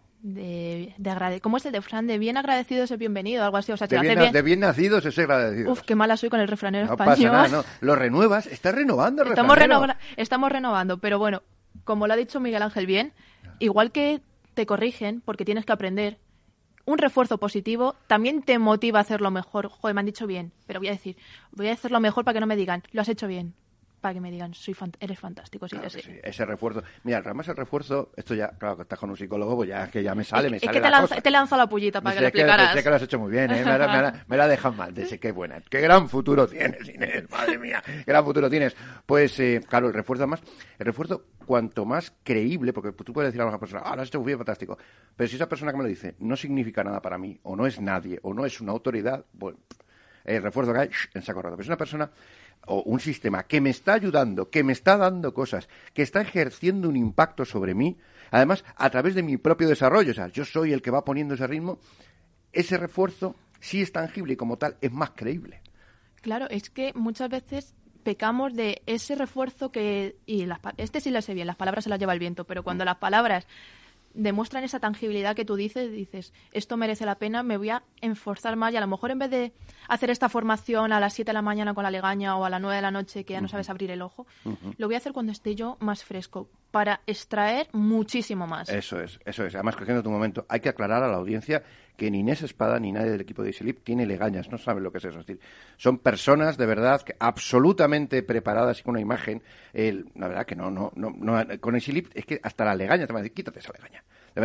¿cómo es el refrán? De bien agradecido es el bienvenido, algo así. O sea, de bien nacidos es agradecido. Uf, qué mala soy con el refranero no español. No pasa nada, no. Lo renuevas, estás renovando el Estamos renovando, pero bueno, como lo ha dicho Miguel Ángel bien, igual que te corrigen porque tienes que aprender, un refuerzo positivo también te motiva a hacerlo mejor. Joder, me han dicho bien, pero voy a hacerlo mejor para que no me digan, lo has hecho bien. Para que me digan, eres fantástico. Sí, claro que sí, ese refuerzo. Mira, además el refuerzo, esto ya, claro, que estás con un psicólogo, pues ya que ya me sale que te lanzo la pullita para que lo explicaras. Sé que lo has hecho muy bien, ¿eh? me la dejas mal. Qué buena. Qué gran futuro tienes, Inés. Madre mía, qué gran futuro tienes. Pues, claro, el refuerzo, cuanto más creíble, porque tú puedes decir a una persona, lo has hecho muy bien, fantástico. Pero si esa persona que me lo dice no significa nada para mí, o no es nadie, o no es una autoridad, bueno, el refuerzo cae en saco roto. Pero es una persona o un sistema que me está ayudando, que me está dando cosas, que está ejerciendo un impacto sobre mí, además a través de mi propio desarrollo, o sea, yo soy el que va poniendo ese ritmo, ese refuerzo sí es tangible y como tal es más creíble. Claro, es que muchas veces pecamos de ese refuerzo este sí lo sé bien, las palabras se las lleva el viento, pero cuando las palabras demuestran esa tangibilidad que tú dices, esto merece la pena, me voy a esforzar más y a lo mejor en vez de hacer esta formación a las 7 de la mañana con la legaña o a las 9 de la noche que ya no sabes abrir el ojo, lo voy a hacer cuando esté yo más fresco para extraer muchísimo más. Eso es. Además, cogiendo tu momento, hay que aclarar a la audiencia que ni Inés Espada ni nadie del equipo de EasyLeap tiene legañas, no saben lo que es eso. Es decir, son personas de verdad que absolutamente preparadas y con una imagen. La verdad que no con EasyLeap es que hasta la legaña te van a decir, quítate esa legaña. De verdad,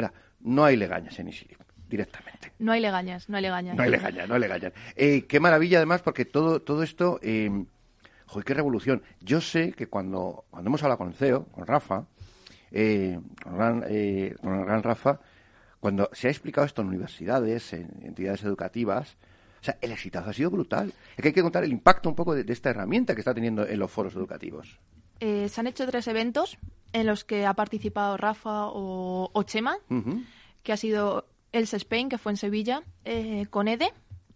no hay legañas en EasyLip, directamente. No hay legañas. No hay legañas. Qué maravilla, además, porque todo esto... ¡Joder, qué revolución! Yo sé que cuando hemos hablado con el CEO, con Rafa, con el gran Rafa, cuando se ha explicado esto en universidades, en entidades educativas, o sea, el exitazo ha sido brutal. Es que hay que contar el impacto un poco de esta herramienta que está teniendo en los foros educativos. Se han hecho 3 eventos en los que ha participado Rafa o Chema, que ha sido ELSE Spain, que fue en Sevilla, con EDE,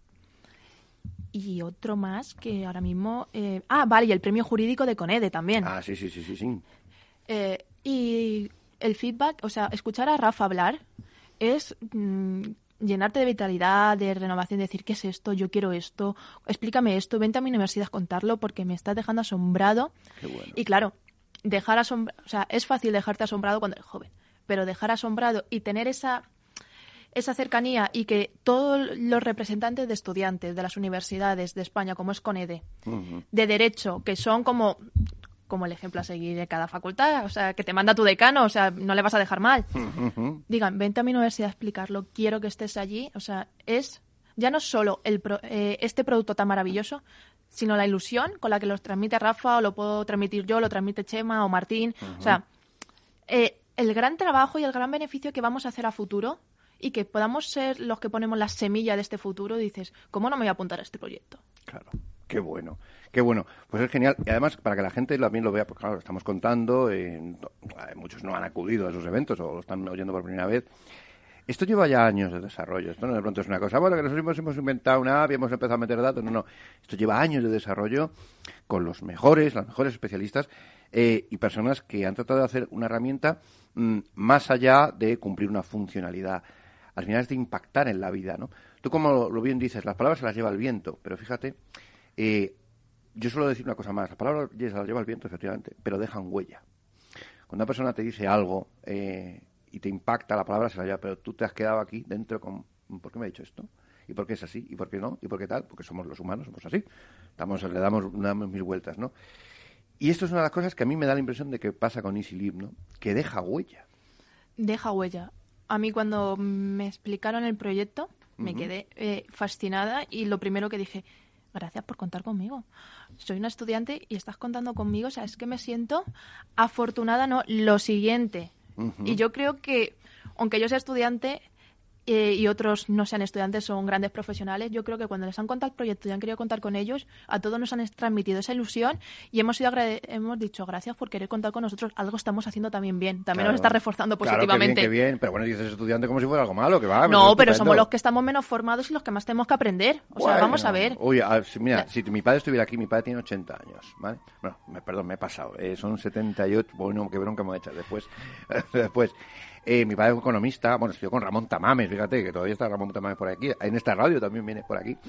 y otro más que ahora mismo... y el premio jurídico de CONEDE también. Sí. Y el feedback, o sea, escuchar a Rafa hablar es llenarte de vitalidad, de renovación, de decir, ¿qué es esto? Yo quiero esto, explícame esto, vente a mi universidad a contarlo porque me estás dejando asombrado. Qué bueno. Y claro, o sea, es fácil dejarte asombrado cuando eres joven, pero dejar asombrado y tener esa cercanía y que todos los representantes de estudiantes de las universidades de España, como es CONEDE, de Derecho, que son como el ejemplo a seguir de cada facultad, o sea, que te manda tu decano, o sea, no le vas a dejar mal. Digan, vente a mi universidad a explicarlo, quiero que estés allí, o sea, es ya no solo este producto tan maravilloso, sino la ilusión con la que los transmite Rafa, o lo puedo transmitir yo, lo transmite Chema o Martín, o sea, el gran trabajo y el gran beneficio que vamos a hacer a futuro y que podamos ser los que ponemos la semilla de este futuro, dices, ¿cómo no me voy a apuntar a este proyecto? Claro, qué bueno. Pues es genial. Y además, para que la gente también lo vea, pues claro, lo estamos contando, muchos no han acudido a esos eventos o lo están oyendo por primera vez. Esto lleva ya años de desarrollo. Esto no de pronto es una cosa, bueno, que nosotros hemos inventado una app y hemos empezado a meter datos. No. Esto lleva años de desarrollo con los mejores especialistas y personas que han tratado de hacer una herramienta más allá de cumplir una funcionalidad. Al final es de impactar en la vida, ¿no? Tú, como lo bien dices, las palabras se las lleva el viento, pero fíjate, yo suelo decir una cosa más, las palabras se las lleva el viento, efectivamente, pero dejan huella. Cuando una persona te dice algo y te impacta, la palabra se la lleva, pero tú te has quedado aquí dentro con, ¿por qué me ha dicho esto? ¿Y por qué es así? ¿Y por qué no? ¿Y por qué tal? Porque somos los humanos, somos así. Le damos mil vueltas, ¿no? Y esto es una de las cosas que a mí me da la impresión de que pasa con EasyLib, ¿no? Que deja huella. Deja huella. A mí cuando me explicaron el proyecto me quedé fascinada y lo primero que dije, gracias por contar conmigo. Soy una estudiante y estás contando conmigo, o sea, es que me siento afortunada, no, lo siguiente. Y yo creo que, aunque yo sea estudiante y otros no sean estudiantes, son grandes profesionales, yo creo que cuando les han contado el proyecto y han querido contar con ellos, a todos nos han transmitido esa ilusión y hemos dicho gracias por querer contar con nosotros, algo estamos haciendo también bien, también nos está reforzando positivamente. Claro, qué bien, pero bueno, dices estudiante como si fuera algo malo, que va. No, pero somos los que estamos menos formados y los que más tenemos que aprender, o sea, vamos a ver. Oye, mira, si mi padre estuviera aquí, mi padre tiene 80 años, ¿vale? Bueno, perdón, me he pasado, son 78, bueno, qué bronca me voy a echar después. Mi padre es economista, bueno, estudió con Ramón Tamames, fíjate que todavía está Ramón Tamames por aquí, en esta radio también viene por aquí.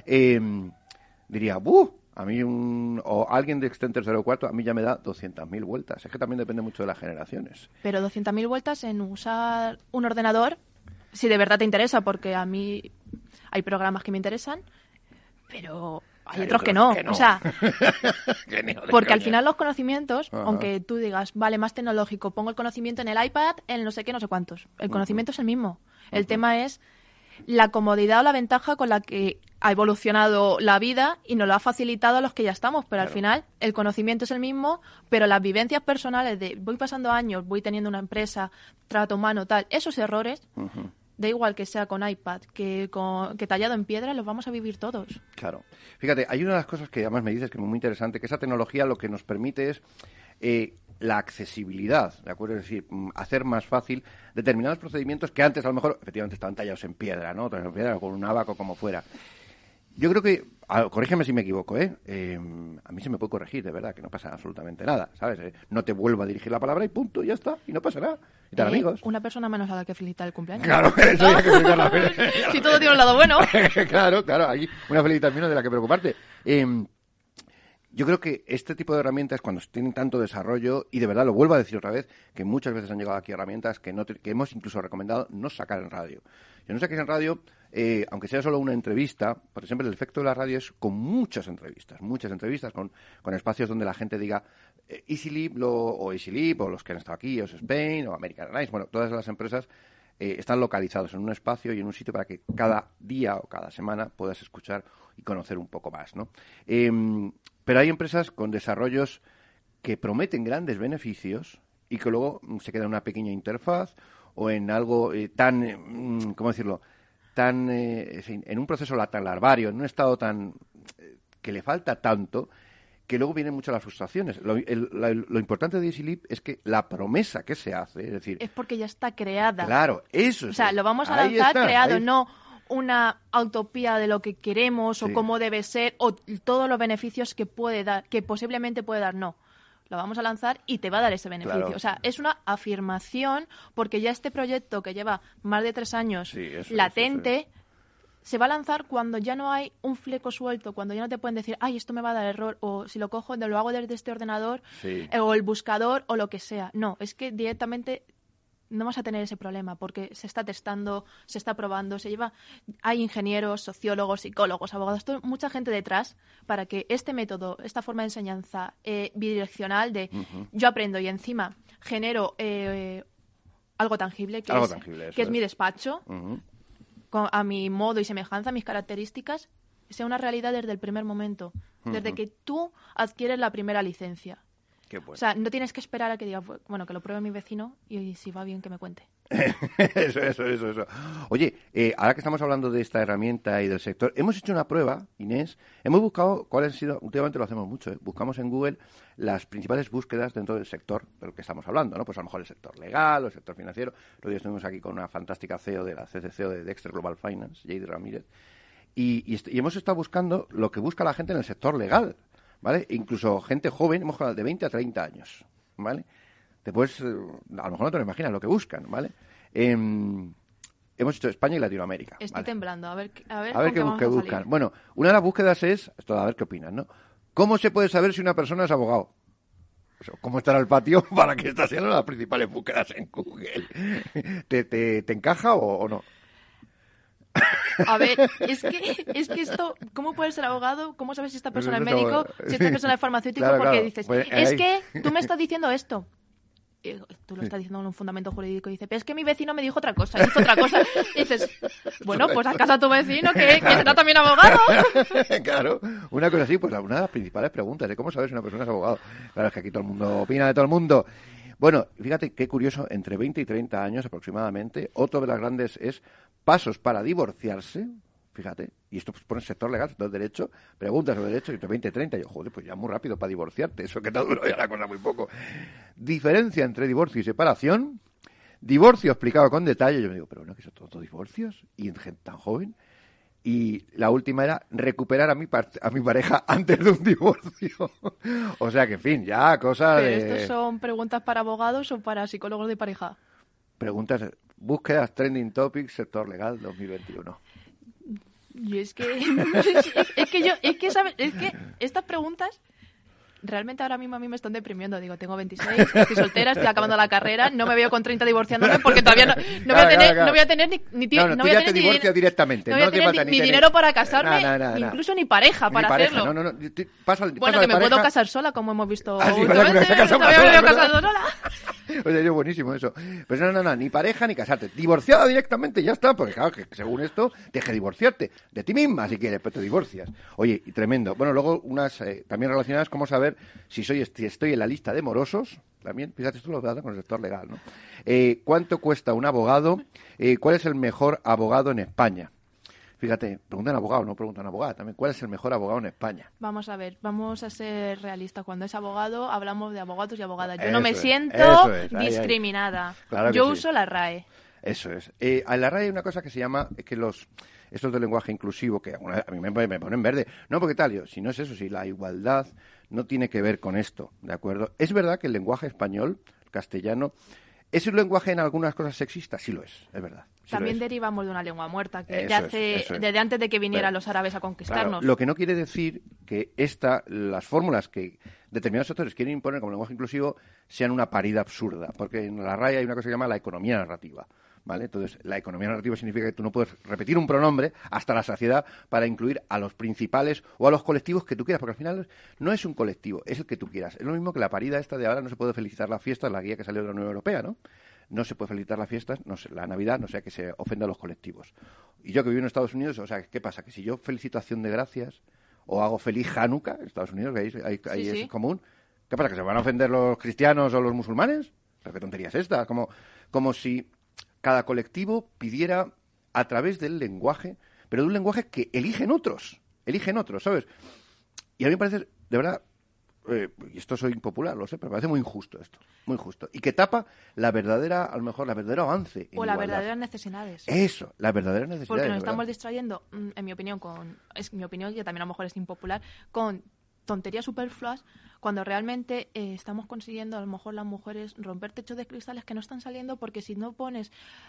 Diría, a mí o alguien de extento tercero o cuarto, a mí ya me da 200.000 vueltas. Es que también depende mucho de las generaciones. Pero 200.000 vueltas en usar un ordenador, si de verdad te interesa, porque a mí hay programas que me interesan, pero hay otros que no. O sea, porque al final los conocimientos, aunque tú digas, vale, más tecnológico, pongo el conocimiento en el iPad, en no sé qué, no sé cuántos. El conocimiento es el mismo. El tema es la comodidad o la ventaja con la que ha evolucionado la vida y nos lo ha facilitado a los que ya estamos, pero al final el conocimiento es el mismo, pero las vivencias personales de voy pasando años, voy teniendo una empresa, trato humano, tal, esos errores, da igual que sea con iPad, que tallado en piedra, los vamos a vivir todos. Claro. Fíjate, hay una de las cosas que además me dices que es muy interesante, que esa tecnología lo que nos permite es la accesibilidad, ¿de acuerdo? Es decir, hacer más fácil determinados procedimientos que antes a lo mejor efectivamente estaban tallados en piedra, ¿no? En piedra, con un abaco, como fuera. Yo creo que, corrígeme si me equivoco, a mí se me puede corregir, de verdad, que no pasa absolutamente nada, ¿sabes? No te vuelvo a dirigir la palabra y punto, y ya está, y no pasa nada. Y tal, amigos. Una persona menos a la que felicitar el cumpleaños. Claro, eso hay que felicitarla. Si todo tiene un lado bueno. Claro, hay una felicitación menos de la que preocuparte. Yo creo que este tipo de herramientas, cuando tienen tanto desarrollo, y de verdad lo vuelvo a decir otra vez, que muchas veces han llegado aquí herramientas que hemos incluso recomendado no sacar en radio. Si no saques en radio, aunque sea solo una entrevista, por ejemplo, el efecto de la radio es con muchas entrevistas, con espacios donde la gente diga EasyLib o los que han estado aquí, EOS Spain o American Airlines, bueno, todas las empresas están localizados en un espacio y en un sitio para que cada día o cada semana puedas escuchar y conocer un poco más, ¿no? Pero hay empresas con desarrollos que prometen grandes beneficios y que luego se queda en una pequeña interfaz o en algo tan, ¿cómo decirlo?, en un proceso tan larvario, en un estado tan que le falta tanto, que luego vienen muchas las frustraciones. Lo importante de EasyLeap es que la promesa que se hace, es decir... Es porque ya está creada. Claro, eso es. O sea, lo vamos a lanzar creado, no una utopía de lo que queremos o cómo debe ser o todos los beneficios que puede dar, que posiblemente puede dar, no. Lo vamos a lanzar y te va a dar ese beneficio. Claro. O sea, es una afirmación porque ya este proyecto que lleva más de 3 años latente... Se va a lanzar cuando ya no hay un fleco suelto, cuando ya no te pueden decir, ay, esto me va a dar error, o si lo cojo, lo hago desde este ordenador, o el buscador, o lo que sea. No, es que directamente no vas a tener ese problema, porque se está testando, se está probando, hay ingenieros, sociólogos, psicólogos, abogados, mucha gente detrás para que este método, esta forma de enseñanza bidireccional de yo aprendo y encima genero algo tangible, que es mi despacho, a mi modo y semejanza, a mis características, sea una realidad desde el primer momento, desde que tú adquieres la primera licencia. Qué bueno. O sea, no tienes que esperar a que diga, bueno, que lo pruebe mi vecino y si va bien que me cuente. Eso. Oye, ahora que estamos hablando de esta herramienta y del sector, hemos hecho una prueba, Inés, hemos buscado cuáles han sido, últimamente lo hacemos mucho, buscamos en Google las principales búsquedas dentro del sector del que estamos hablando, ¿no? Pues a lo mejor el sector legal o el sector financiero. Los días estuvimos aquí con una fantástica CEO de la CCCO de Dexter Global Finance, Jade Ramírez, y hemos estado buscando lo que busca la gente en el sector legal, ¿vale? Incluso gente joven, hemos hablado de 20 a 30 años, ¿vale? Después, a lo mejor no te lo imaginas lo que buscan, ¿vale? Hemos hecho España y Latinoamérica. Estoy temblando, a ver qué buscan. Bueno, una de las búsquedas es, esto, a ver qué opinan, ¿no? ¿Cómo se puede saber si una persona es abogado? ¿Cómo estará el patio para que estas sean las principales búsquedas en Google? ¿Te encaja o no? A ver, es que esto, ¿cómo puedes ser abogado? ¿Cómo sabes si esta persona es médico? Si esta persona es farmacéutico, claro, porque claro. dices, Pues, es que tú me estás diciendo esto. Y tú lo estás diciendo con un fundamento jurídico y dices, pero es que mi vecino me dijo otra cosa, hizo otra cosa. Y dices, bueno, pues haz caso a tu vecino, que será también abogado. Claro, una cosa así, pues una de las principales preguntas de cómo sabes si una persona es abogado. Claro, es que aquí todo el mundo opina de todo el mundo. Bueno, fíjate qué curioso, entre 20 y 30 años aproximadamente, otro de las grandes es pasos para divorciarse, fíjate, y esto pues pone sector legal, sector derecho, preguntas sobre derecho, y entre 20 y 30, y yo, joder, pues ya muy rápido para divorciarte, eso que te duro ya la cosa muy poco. Diferencia entre divorcio y separación, divorcio explicado con detalle, yo me digo, pero no, que son todos divorcios, y en gente tan joven. Y la última era recuperar a mi pareja antes de un divorcio. O sea que, en fin, ya cosas ¿Pero estos son preguntas para abogados o para psicólogos de pareja? Preguntas, búsquedas, trending topics, sector legal 2021. Y es que estas preguntas realmente ahora mismo a mí me están deprimiendo. Digo, tengo 26, estoy soltera, estoy acabando la carrera, no me veo con 30 divorciándome porque todavía no voy a tener ni tiempo. No, tú ya te divorcias directamente. No voy a tener ni dinero para casarme, incluso ni pareja para hacerlo. No. Pasa bueno, que me puedo casar sola, como hemos visto últimamente. Todavía me veo casado sola. Oye, buenísimo eso. Pues no, ni pareja ni casarte. Divorciada directamente, ya está. Porque claro, que según esto, deje de divorciarte de ti misma, si quieres, pero te divorcias. Oye, y tremendo. Bueno, luego unas también relacionadas, cómo saber si estoy en la lista de morosos. También, fíjate tú los datos con el sector legal, ¿no? ¿Cuánto cuesta un abogado? ¿Cuál es el mejor abogado en España? Fíjate, preguntan abogado, no preguntan abogada. También, ¿cuál es el mejor abogado en España? Vamos a ver, vamos a ser realistas. Cuando es abogado, hablamos de abogados y abogadas. Yo no me siento discriminada. Claro yo uso la RAE. Eso es. A la RAE hay una cosa que se llama, que estos del lenguaje inclusivo, que a mí me ponen verde. No, porque tal, si no es eso, si la igualdad no tiene que ver con esto, ¿de acuerdo? Es verdad que el lenguaje español, el castellano, ¿es un lenguaje en algunas cosas sexista? Sí lo es verdad. Sí también derivamos de una lengua muerta, que desde antes de que vinieran los árabes a conquistarnos. Claro, lo que no quiere decir que las fórmulas que determinados sectores quieren imponer como lenguaje inclusivo sean una paridad absurda, porque en la RAE hay una cosa que se llama la economía narrativa. ¿Vale? Entonces, la economía narrativa significa que tú no puedes repetir un pronombre hasta la saciedad para incluir a los principales o a los colectivos que tú quieras, porque al final no es un colectivo, es el que tú quieras. Es lo mismo que la parida esta de ahora no se puede felicitar la fiesta, la guía que salió de la Unión Europea, ¿no? no se puede felicitar las fiestas, la Navidad, no sea que se ofenda a los colectivos. Y yo que vivo en Estados Unidos, o sea, ¿qué pasa? Que si yo felicito Acción de Gracias o hago feliz Hanukkah, en Estados Unidos, ¿veis? Ahí es común. ¿Qué pasa? ¿Que se van a ofender los cristianos o los musulmanes? ¿Pero qué tontería es esta? Como si cada colectivo pidiera a través del lenguaje, pero de un lenguaje que eligen otros, ¿sabes? Y a mí me parece, de verdad, y esto soy impopular, lo sé, pero me parece muy injusto esto, muy injusto. Y que tapa la verdadera, a lo mejor, la verdadero avance en o las igualdad. verdaderas necesidades. Eso, las verdaderas necesidades. Porque nos ¿verdad? estamos distrayendo, en mi opinión, es mi opinión, que también a lo mejor es impopular, con tonterías superfluas, cuando realmente estamos consiguiendo, a lo mejor las mujeres, romper techos de cristales que no están saliendo, porque si no pones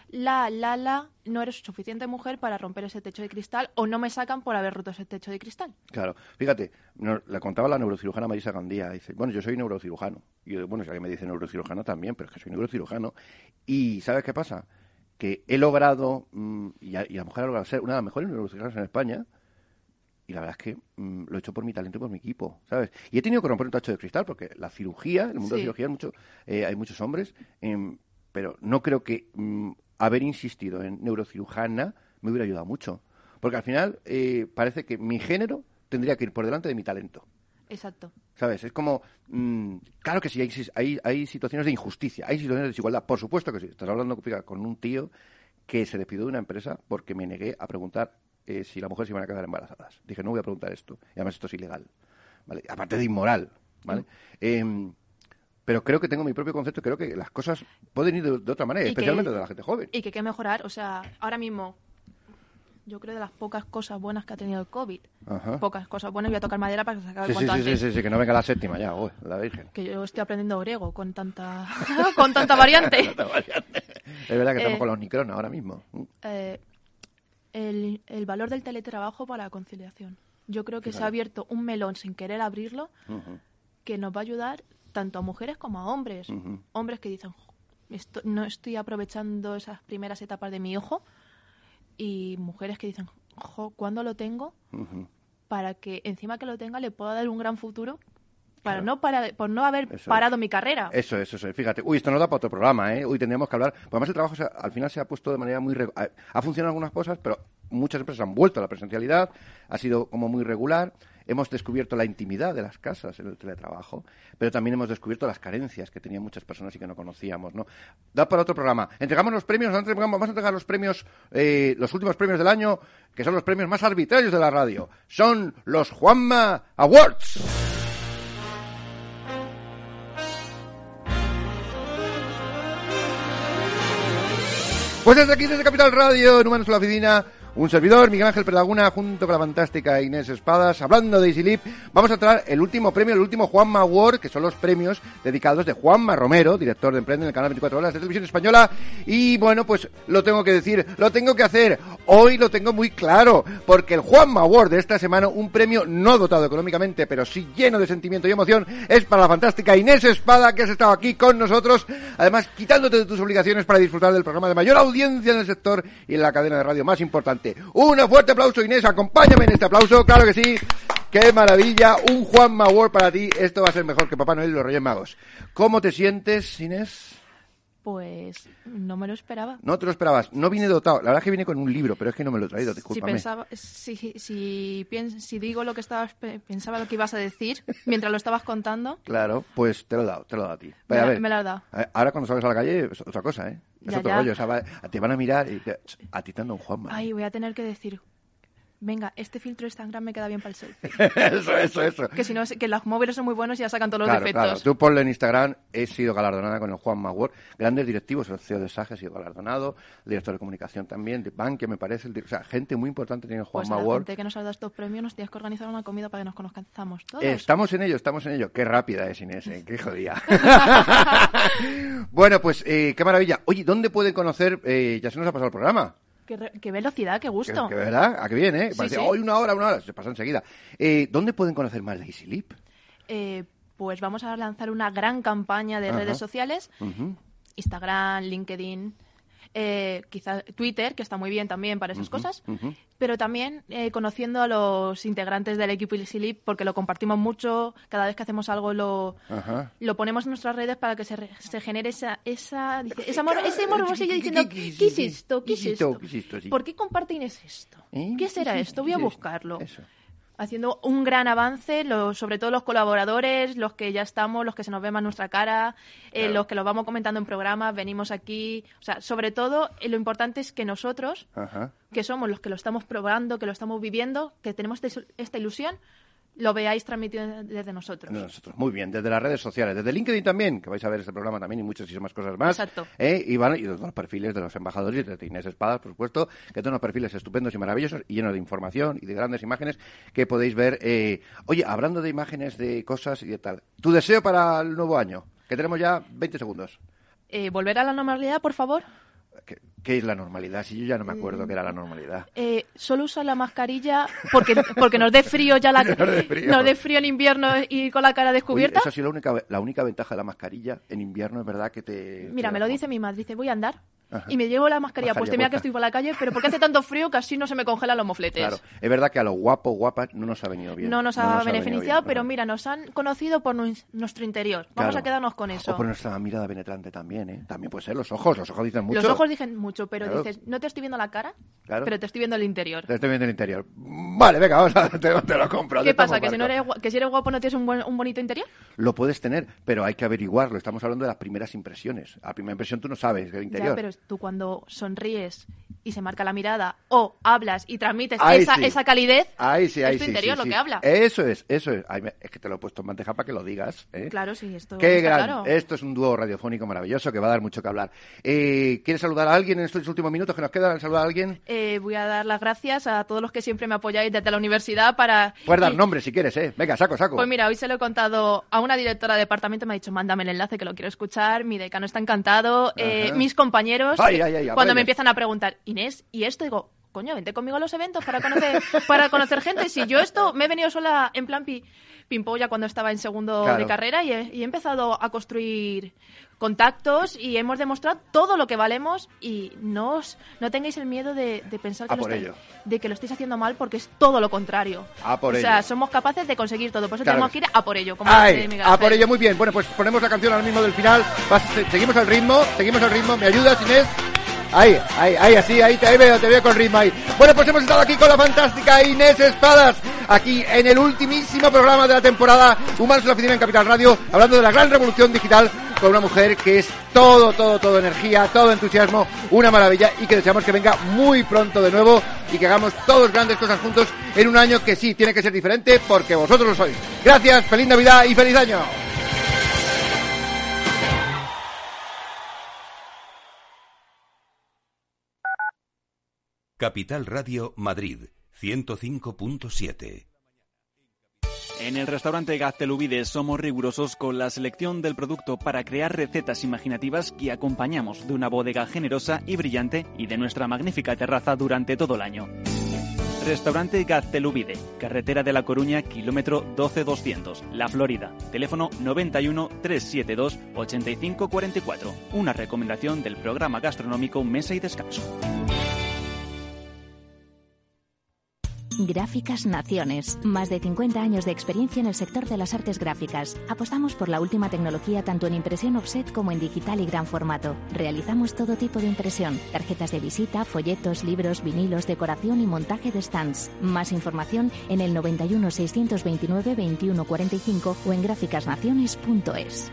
no eres suficiente mujer para romper ese techo de cristal, o no me sacan por haber roto ese techo de cristal. Claro, fíjate, le contaba la neurocirujana Marisa Gandía, dice, bueno, yo soy neurocirujano. Y yo, bueno, si alguien me dice neurocirujano también, pero es que soy neurocirujano. Y ¿sabes qué pasa? Que he logrado, y la mujer ha logrado ser una de las mejores neurocirujanas en España, y la verdad es que lo he hecho por mi talento y por mi equipo, ¿sabes? Y he tenido que romper un tacho de cristal, porque la cirugía, en el mundo de la cirugía hay muchos hombres, pero no creo que haber insistido en neurocirujana me hubiera ayudado mucho. Porque al final parece que mi género tendría que ir por delante de mi talento. Exacto. ¿Sabes? Es como, claro que sí, hay situaciones de injusticia, hay situaciones de desigualdad, por supuesto que sí. Estás hablando con un tío que se despidió de una empresa porque me negué a preguntar si las mujeres se iban a quedar embarazadas. Dije, no voy a preguntar esto. Y además esto es ilegal, ¿vale? Aparte de inmoral, ¿vale? Pero creo que tengo mi propio concepto. Creo que las cosas pueden ir de otra manera, especialmente de la gente joven. Y que hay que mejorar. O sea, ahora mismo, yo creo de las pocas cosas buenas que ha tenido el COVID. Ajá. Pocas cosas buenas. Voy a tocar madera para que se acabe cuanto antes. Sí, que no venga la séptima ya, la Virgen. Que yo estoy aprendiendo griego con tanta con tanta variante. Es verdad que estamos con los Nicron ahora mismo. El valor del teletrabajo para la conciliación. Yo creo que se ha abierto un melón sin querer abrirlo, que nos va a ayudar tanto a mujeres como a hombres. Hombres que dicen, no estoy aprovechando esas primeras etapas de mi hijo, y mujeres que dicen, ¿cuándo lo tengo? Para que encima que lo tenga le pueda dar un gran futuro. Por no haber parado mi carrera. Eso. Fíjate, esto nos da para otro programa, ¿eh? Hoy tendríamos que hablar. Pues además el trabajo al final se ha puesto de manera muy... Ha funcionado algunas cosas, pero muchas empresas han vuelto a la presencialidad. Ha sido como muy regular. Hemos descubierto la intimidad de las casas en el teletrabajo, pero también hemos descubierto las carencias que tenían muchas personas y que no conocíamos, ¿no? Da para otro programa. Entregamos los premios, vamos a entregar los premios, los últimos premios del año, que son los premios más arbitrarios de la radio. Son los Juanma Awards. Pues desde aquí, desde Capital Radio, en Humanos en la Oficina, un servidor, Miguel Ángel Pedaguna, junto con la fantástica Inés Espadas, hablando de EasyLeap, vamos a traer el último premio, el último Juanma Award, que son los premios dedicados de Juanma Romero, director de Emprende en el canal 24 Horas de Televisión Española. Y bueno, pues lo tengo que decir, lo tengo que hacer. Hoy lo tengo muy claro, porque el Juanma Award de esta semana, un premio no dotado económicamente, pero sí lleno de sentimiento y emoción, es para la fantástica Inés Espada, que has estado aquí con nosotros, además quitándote de tus obligaciones para disfrutar del programa de mayor audiencia en el sector y en la cadena de radio más importante. Un fuerte aplauso, Inés, acompáñame en este aplauso, claro que sí. ¡Qué maravilla! Un Juanma Award para ti. Esto va a ser mejor que Papá Noel y los Reyes Magos. ¿Cómo te sientes, Inés? Pues no me lo esperaba. No te lo esperabas. No vine dotado. La verdad es que vine con un libro, pero es que no me lo he traído, discúlpame. Si digo lo que pensaba lo que ibas a decir mientras lo estabas contando. Claro, pues te lo he dado a ti. Me lo has dado. Ahora cuando salgas a la calle es otra cosa, ¿eh? Es otro rollo. O sea, te van a mirar y a ti te anda un Juanma. Ay, voy a tener que decir... Venga, este filtro de Instagram me queda bien para el selfie. Eso. Que si no, que los móviles son muy buenos y ya sacan todos los defectos. Claro, tú ponle en Instagram, he sido galardonada con el Juanma Award. Grandes directivos, el CEO de SAG ha sido galardonado, el director de comunicación también, de Bankia me parece, o sea, gente muy importante tiene el Juanma Award. Pues a la gente que nos ha dado estos premios nos tienes que organizar una comida para que nos conozcamos todos. Estamos en ello. Qué rápida es Inés, qué jodida. Bueno, pues qué maravilla. Oye, ¿dónde pueden conocer? Ya se nos ha pasado el programa. Qué velocidad, qué gusto. ¿Qué verdad? ¿A qué bien, eh? Sí, Parece, sí. hoy una hora, se pasa enseguida. ¿Dónde pueden conocer más de EasyLeap? Pues vamos a lanzar una gran campaña de redes sociales, Instagram, LinkedIn, quizá Twitter, que está muy bien también para esas cosas, pero también conociendo a los integrantes del equipo Easy Leap, porque lo compartimos mucho, cada vez que hacemos algo lo ponemos en nuestras redes para que se genere ese morbosillo diciendo, ¿qué es esto? ¿Qué es esto? Sí. ¿Por qué comparten esto? ¿Qué será esto? Voy a buscarlo. Eso. Haciendo un gran avance, sobre todo los colaboradores, los que ya estamos, los que se nos ve más nuestra cara, Claro. los que lo vamos comentando en programas, venimos aquí. O sea, sobre todo, lo importante es que nosotros, que somos los que lo estamos probando, que lo estamos viviendo, que tenemos esta ilusión, lo veáis transmitido desde nosotros. Muy bien, desde las redes sociales, desde LinkedIn también, que vais a ver este programa también y muchísimas cosas más. Exacto. Y desde los perfiles de los embajadores, desde Inés Espadas, por supuesto, que tienen unos perfiles estupendos y maravillosos y llenos de información y de grandes imágenes que podéis ver. Oye, hablando de imágenes, de cosas y de tal, tu deseo para el nuevo año, que tenemos ya 20 segundos. ¿Volver a la normalidad, por favor? ¿Qué es la normalidad? Si yo ya no me acuerdo qué era la normalidad. Solo usar la mascarilla porque nos dé frío ya nos dé frío en invierno y con la cara descubierta. Oye, eso sí, la única ventaja de la mascarilla en invierno es verdad que te... Mira, me lo dice mi madre, dice, voy a andar y me llevo la mascarilla puesta, mira que estoy por la calle, pero porque hace tanto frío que así no se me congelan los mofletes. Claro, es verdad que a los guapas no nos ha venido bien. No nos ha beneficiado, pero mira, nos han conocido por nuestro interior. Vamos a quedarnos con eso. O por nuestra mirada penetrante también, ¿eh? También puede ser, los ojos dicen mucho. Los ojos dicen mucho, pero dices, no te estoy viendo la cara, pero te estoy viendo el interior. Te estoy viendo el interior. Vale, venga, te lo compro. ¿Qué pasa? ¿Que si eres guapo no tienes un bonito interior? Lo puedes tener, pero hay que averiguarlo. Estamos hablando de las primeras impresiones. A la primera impresión tú no sabes del interior. Ya, pero tú cuando sonríes y se marca la mirada o hablas y transmites esa calidez, es tu interior lo que habla. Eso es. Es que te lo he puesto en bandeja para que lo digas, ¿eh? Claro, sí, esto Qué está gran. claro. Esto es un dúo radiofónico maravilloso que va a dar mucho que hablar. ¿Quieres saludar a alguien en estos últimos minutos que nos quedan? ¿Saludar a alguien? Voy a dar las gracias a todos los que siempre me apoyáis desde la universidad para... Puedes dar nombres si quieres, ¿eh? Venga, saco. Pues mira, hoy se lo he contado a una directora de departamento, me ha dicho, mándame el enlace que lo quiero escuchar, mi decano está encantado, mis compañeros, cuando me empiezan a preguntar, Inés, ¿y esto? Digo, coño, vente conmigo a los eventos para conocer gente. Si yo me he venido sola en plan pimpolla cuando estaba en segundo de carrera y he empezado a construir contactos y hemos demostrado todo lo que valemos y no tengáis el miedo de pensar que lo estáis haciendo mal porque es todo lo contrario. O sea, somos capaces de conseguir todo, por eso tenemos que ir a por ello. Como por ello, muy bien. Bueno, pues ponemos la canción ahora mismo del final. Seguimos el ritmo. ¿Me ayudas, Inés? Ahí te veo con ritmo ahí. Bueno, pues hemos estado aquí con la fantástica Inés Espadas, aquí en el ultimísimo programa de la temporada Humanos en la Oficina en Capital Radio, hablando de la gran revolución digital con una mujer que es todo energía, todo entusiasmo, una maravilla y que deseamos que venga muy pronto de nuevo y que hagamos todos grandes cosas juntos en un año que sí tiene que ser diferente porque vosotros lo sois. Gracias, feliz Navidad y feliz año. Capital Radio Madrid 105.7. En el restaurante Gaztelubides somos rigurosos con la selección del producto para crear recetas imaginativas que acompañamos de una bodega generosa y brillante y de nuestra magnífica terraza durante todo el año. Restaurante Gaztelubide, carretera de La Coruña, kilómetro 12200, La Florida. Teléfono 91 372 8544. Una recomendación del programa gastronómico Mesa y Descanso. Gráficas Naciones. Más de 50 años de experiencia en el sector de las artes gráficas. Apostamos por la última tecnología tanto en impresión offset como en digital y gran formato. Realizamos todo tipo de impresión. Tarjetas de visita, folletos, libros, vinilos, decoración y montaje de stands. Más información en el 91 629 2145 o en gráficasnaciones.es.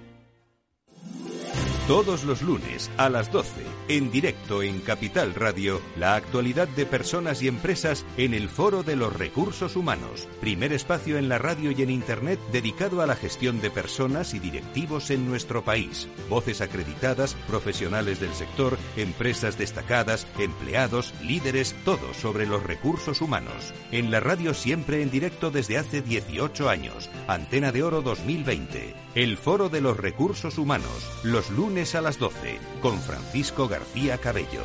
Todos los lunes a las 12, en directo en Capital Radio, la actualidad de personas y empresas en el Foro de los Recursos Humanos. Primer espacio en la radio y en Internet dedicado a la gestión de personas y directivos en nuestro país. Voces acreditadas, profesionales del sector, empresas destacadas, empleados, líderes, todo sobre los recursos humanos. En la radio siempre en directo desde hace 18 años. Antena de Oro 2020. El Foro de los Recursos Humanos. Los lunes a las 12, con Francisco García Cabello.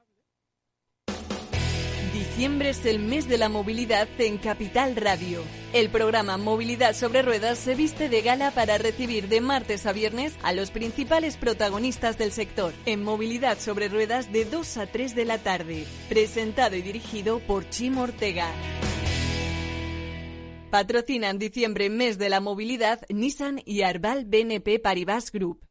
Diciembre es el mes de la movilidad en Capital Radio. El programa Movilidad sobre Ruedas se viste de gala para recibir de martes a viernes a los principales protagonistas del sector en Movilidad sobre Ruedas de 2 a 3 de la tarde. Presentado y dirigido por Chimo Ortega. Patrocinan diciembre, mes de la movilidad, Nissan y Arval BNP Paribas Group.